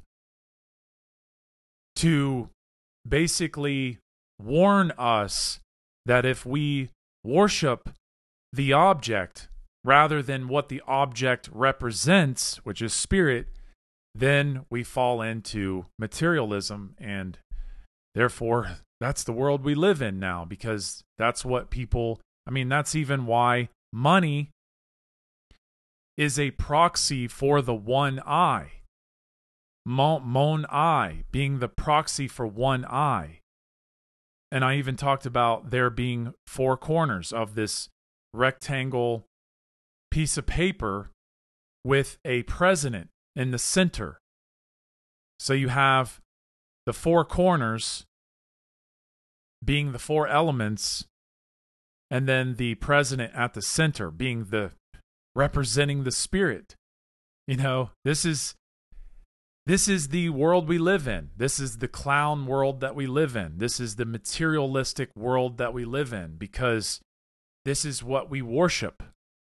to basically warn us that if we worship the object rather than what the object represents, which is spirit, then we fall into materialism, and therefore that's the world we live in now, because that's what people, I mean, that's even why money is a proxy for the one eye. Mon, mon eye being the proxy for one eye. And I even talked about there being four corners of this rectangle piece of paper with a president in the center. So you have the four corners being the four elements, and then the president at the center being the representing the spirit. You know, this is this is the world we live in. This is the clown world that we live in. This is the materialistic world that we live in, because this is what we worship.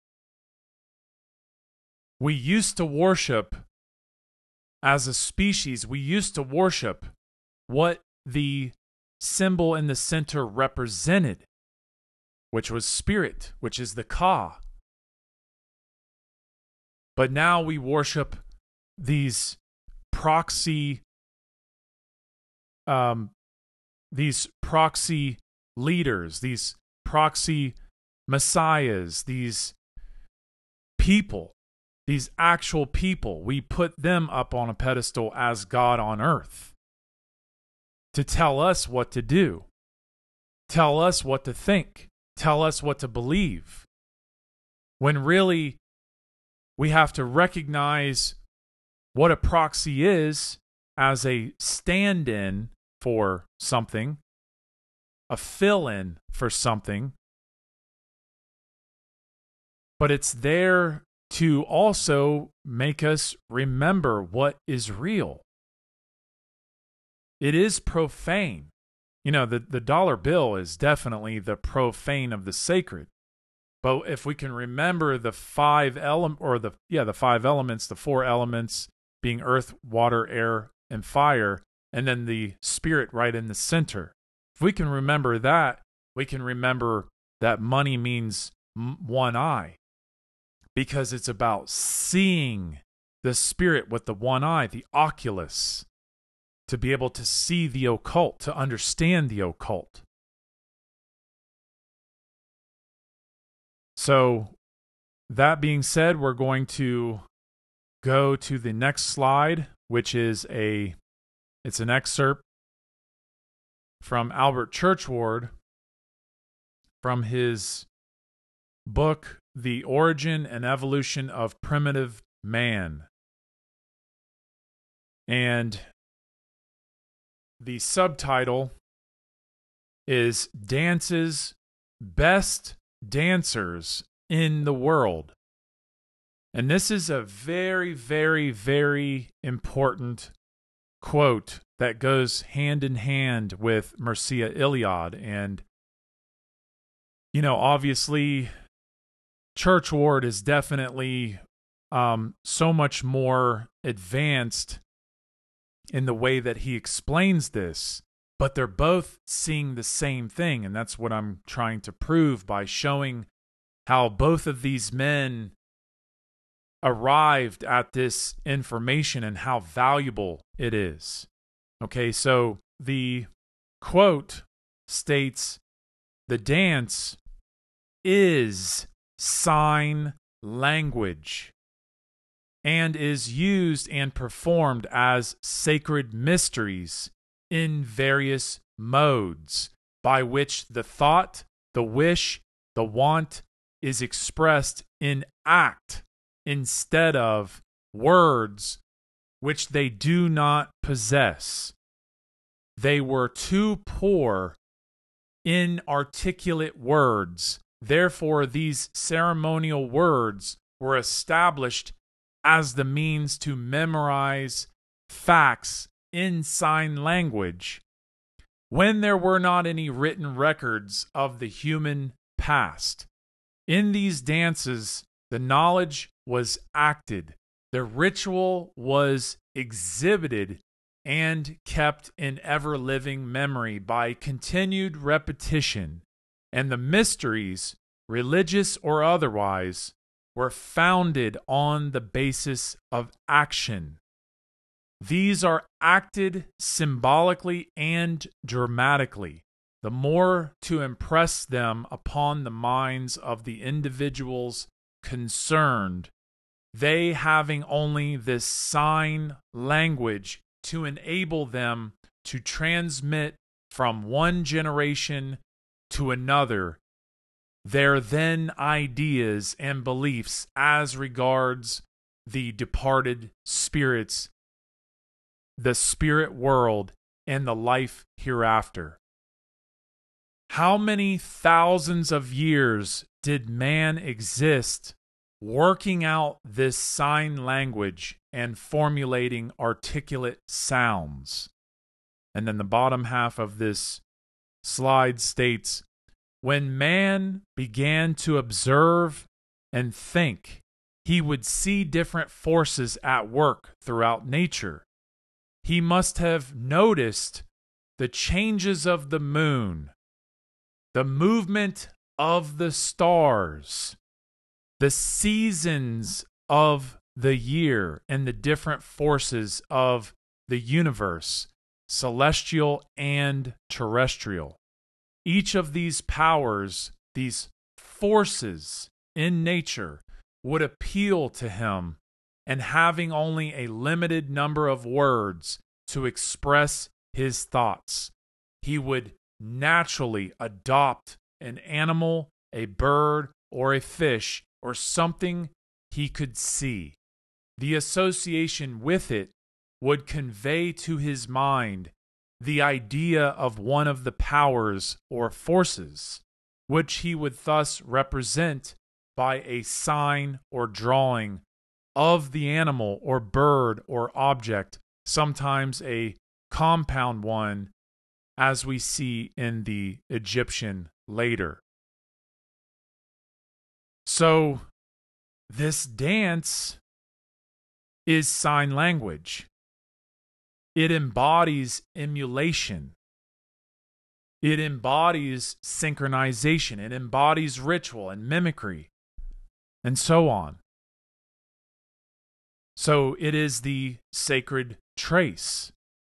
We used to worship as a species, we used to worship what the symbol in the center represented, which was spirit, which is the Ka. But now we worship these proxy, um, these proxy leaders, these proxy messiahs, these people, these actual people. We put them up on a pedestal as God on earth to tell us what to do, tell us what to think, tell us what to believe, when really we have to recognize what a proxy is as a stand-in for something, a fill-in for something, but it's there to also make us remember what is real. It is profane. You know, the, the dollar bill is definitely the profane of the sacred. But if we can remember the five element or the yeah, the five elements, the four elements being earth, water, air, and fire, and then the spirit right in the center. If we can remember that, we can remember that money means m- one eye, because it's about seeing the spirit with the one eye, the oculus, to be able to see the occult, to understand the occult. So, that being said, we're going to go to the next slide, which is a, it's an excerpt from Albert Churchward from his book, The Origin and Evolution of Primitive Man. And the subtitle is Dance's Best Dancers in the World. And this is a very, very, very important quote that goes hand in hand with Mircea Eliade. And, you know, obviously, Churchward is definitely um, so much more advanced in the way that he explains this. but they're both seeing the same thing. And that's what I'm trying to prove by showing how both of these men arrived at this information and how valuable it is. Okay, so the quote states, "The dance is sign language and is used and performed as sacred mysteries in various modes by which the thought, the wish, the want is expressed in act instead of words which they do not possess. They were too poor in articulate words. Therefore, these ceremonial words were established as the means to memorize facts in sign language when there were not any written records of the human past. In these dances, the knowledge was acted, the ritual was exhibited and kept in ever-living memory by continued repetition, and the mysteries, religious or otherwise, were founded on the basis of action. These are acted symbolically and dramatically, the more to impress them upon the minds of the individuals concerned, they having only this sign language to enable them to transmit from one generation to another their then ideas and beliefs as regards the departed spirits, the spirit world, and the life hereafter. How many thousands of years did man exist working out this sign language and formulating articulate sounds? And then the bottom half of this slide states, when man began to observe and think, he would see different forces at work throughout nature. He must have noticed the changes of the moon, the movement of the stars, the seasons of the year, and the different forces of the universe, celestial and terrestrial. Each of these powers, these forces in nature, would appeal to him, and having only a limited number of words to express his thoughts, he would naturally adopt an animal, a bird, or a fish, or something he could see. The association with it would convey to his mind the idea of one of the powers or forces, which he would thus represent by a sign or drawing of the animal or bird or object, sometimes a compound one, as we see in the Egyptian later. So, this dance is sign language. It embodies emulation. It embodies synchronization. It embodies ritual and mimicry, and so on. So it is the sacred trace.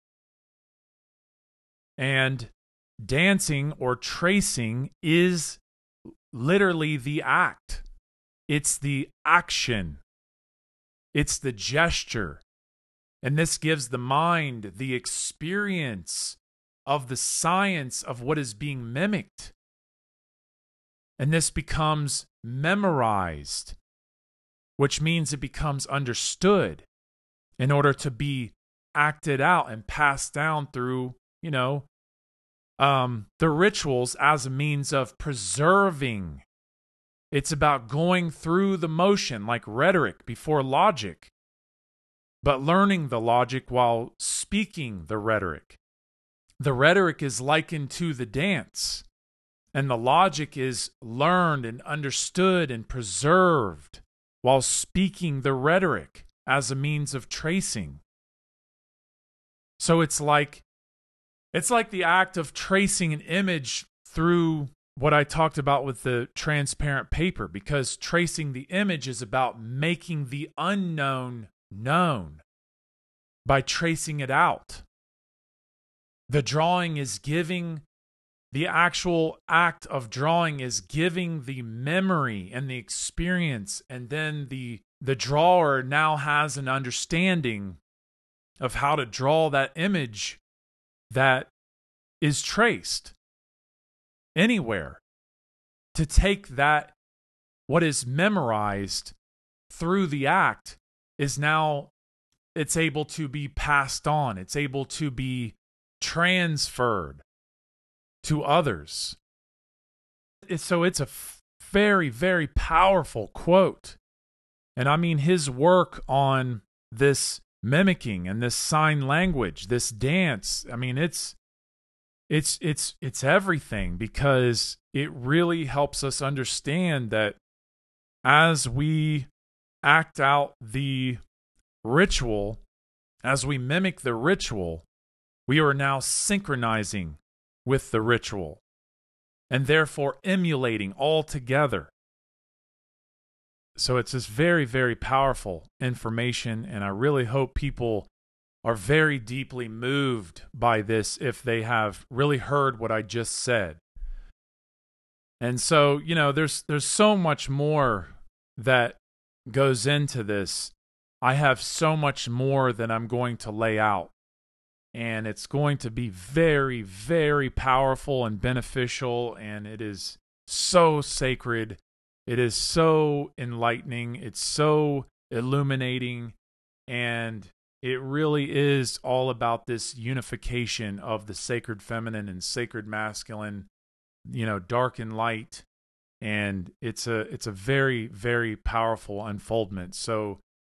And dancing or tracing is literally the act. It's the action. It's the gesture. And this gives the mind the experience of the science of what is being mimicked. And this becomes memorized, which means it becomes understood in order to be acted out and passed down through, you know, um, the rituals as a means of preserving. It's about going through the motion like rhetoric before logic, but learning the logic while speaking the rhetoric. The rhetoric is likened to the dance, and the logic is learned and understood and preserved while speaking the rhetoric as a means of tracing. So it's like It's like the act of tracing an image through what I talked about with the transparent paper, because tracing the image is about making the unknown known by tracing it out. The drawing is giving, the actual act of drawing is giving the memory and the experience, and then the the drawer now has an understanding of how to draw that image that is traced anywhere, to take that, what is memorized through the act is now, it's able to be passed on. It's able to be transferred to others. It's, so it's a f- very, very powerful quote. And I mean, his work on this mimicking and this sign language, this dance, I mean, it's it's it's it's everything, because it really helps us understand that as we act out the ritual, as we mimic the ritual, we are now synchronizing with the ritual and therefore emulating all together. So it's this very, very powerful information, and I really hope people are very deeply moved by this if they have really heard what I just said. And so, you know, there's there's so much more that goes into this. I have so much more that I'm going to lay out, and it's going to be very, very powerful and beneficial, and it is so sacred. It is so enlightening. It's so illuminating, and it really is all about this unification of the sacred feminine and sacred masculine, you know, dark and light. And it's a it's a very, very powerful unfoldment. So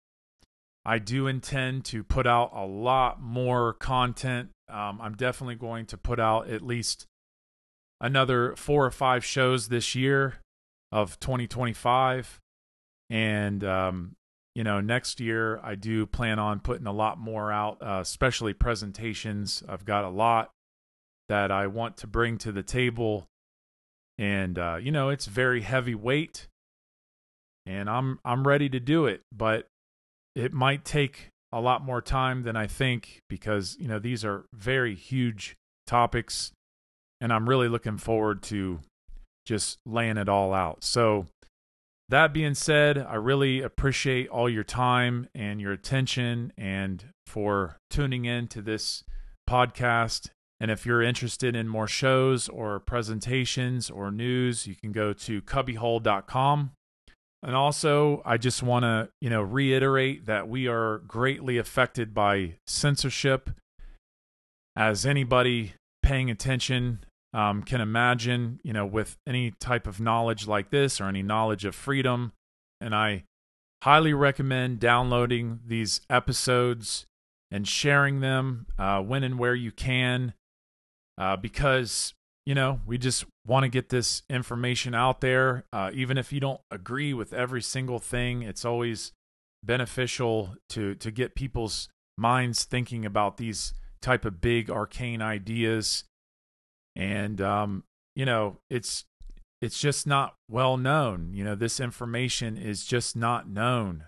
I do intend to put out a lot more content. Um, I'm definitely going to put out at least another four or five shows this year of twenty twenty-five. And, um, you know, next year I do plan on putting a lot more out, uh, especially presentations. I've got a lot that I want to bring to the table. And, uh, you know, it's very heavyweight, and I'm, I'm ready to do it, but it might take a lot more time than I think, because, you know, these are very huge topics, and I'm really looking forward to just laying it all out. So that being said, I really appreciate all your time and your attention, and for tuning in to this podcast. And if you're interested in more shows or presentations or news, you can go to cubbyhole dot com. And also, I just want to, you know, reiterate that we are greatly affected by censorship, as anybody paying attention um, can imagine, you know, with any type of knowledge like this, or any knowledge of freedom. And I highly recommend downloading these episodes and sharing them uh, when and where you can. Uh, because, you know, we just want to get this information out there. Uh, even if you don't agree with every single thing, it's always beneficial to to get people's minds thinking about these type of big arcane ideas. And, um, you know, it's it's just not well known. You know, this information is just not known.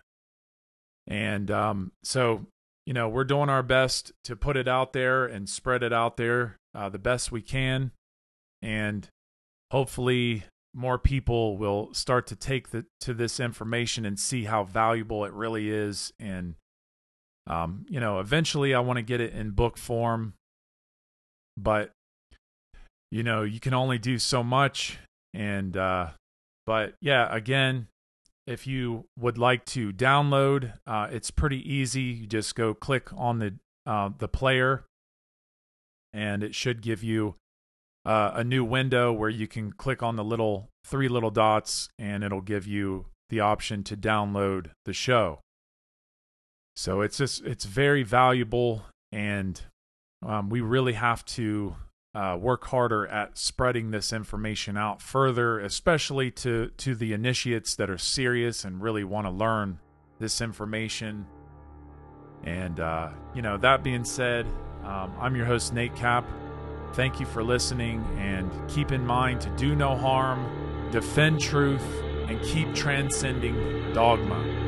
And um, so, you know, we're doing our best to put it out there and spread it out there uh, the best we can. And hopefully more people will start to take the, to this information and see how valuable it really is. And, um, you know, eventually I want to get it in book form, but, you know, you can only do so much. And, uh, but yeah, again, if you would like to download, uh, it's pretty easy. You just go click on the, uh, the player, and it should give you uh, a new window where you can click on the little three little dots, and it'll give you the option to download the show. So it's just, it's very valuable, and um, we really have to uh, work harder at spreading this information out further, especially to, to the initiates that are serious and really want to learn this information. And, uh, you know, that being said, um, I'm your host, Nate Cap. Thank you for listening, and keep in mind to do no harm, defend truth, and keep transcending dogma.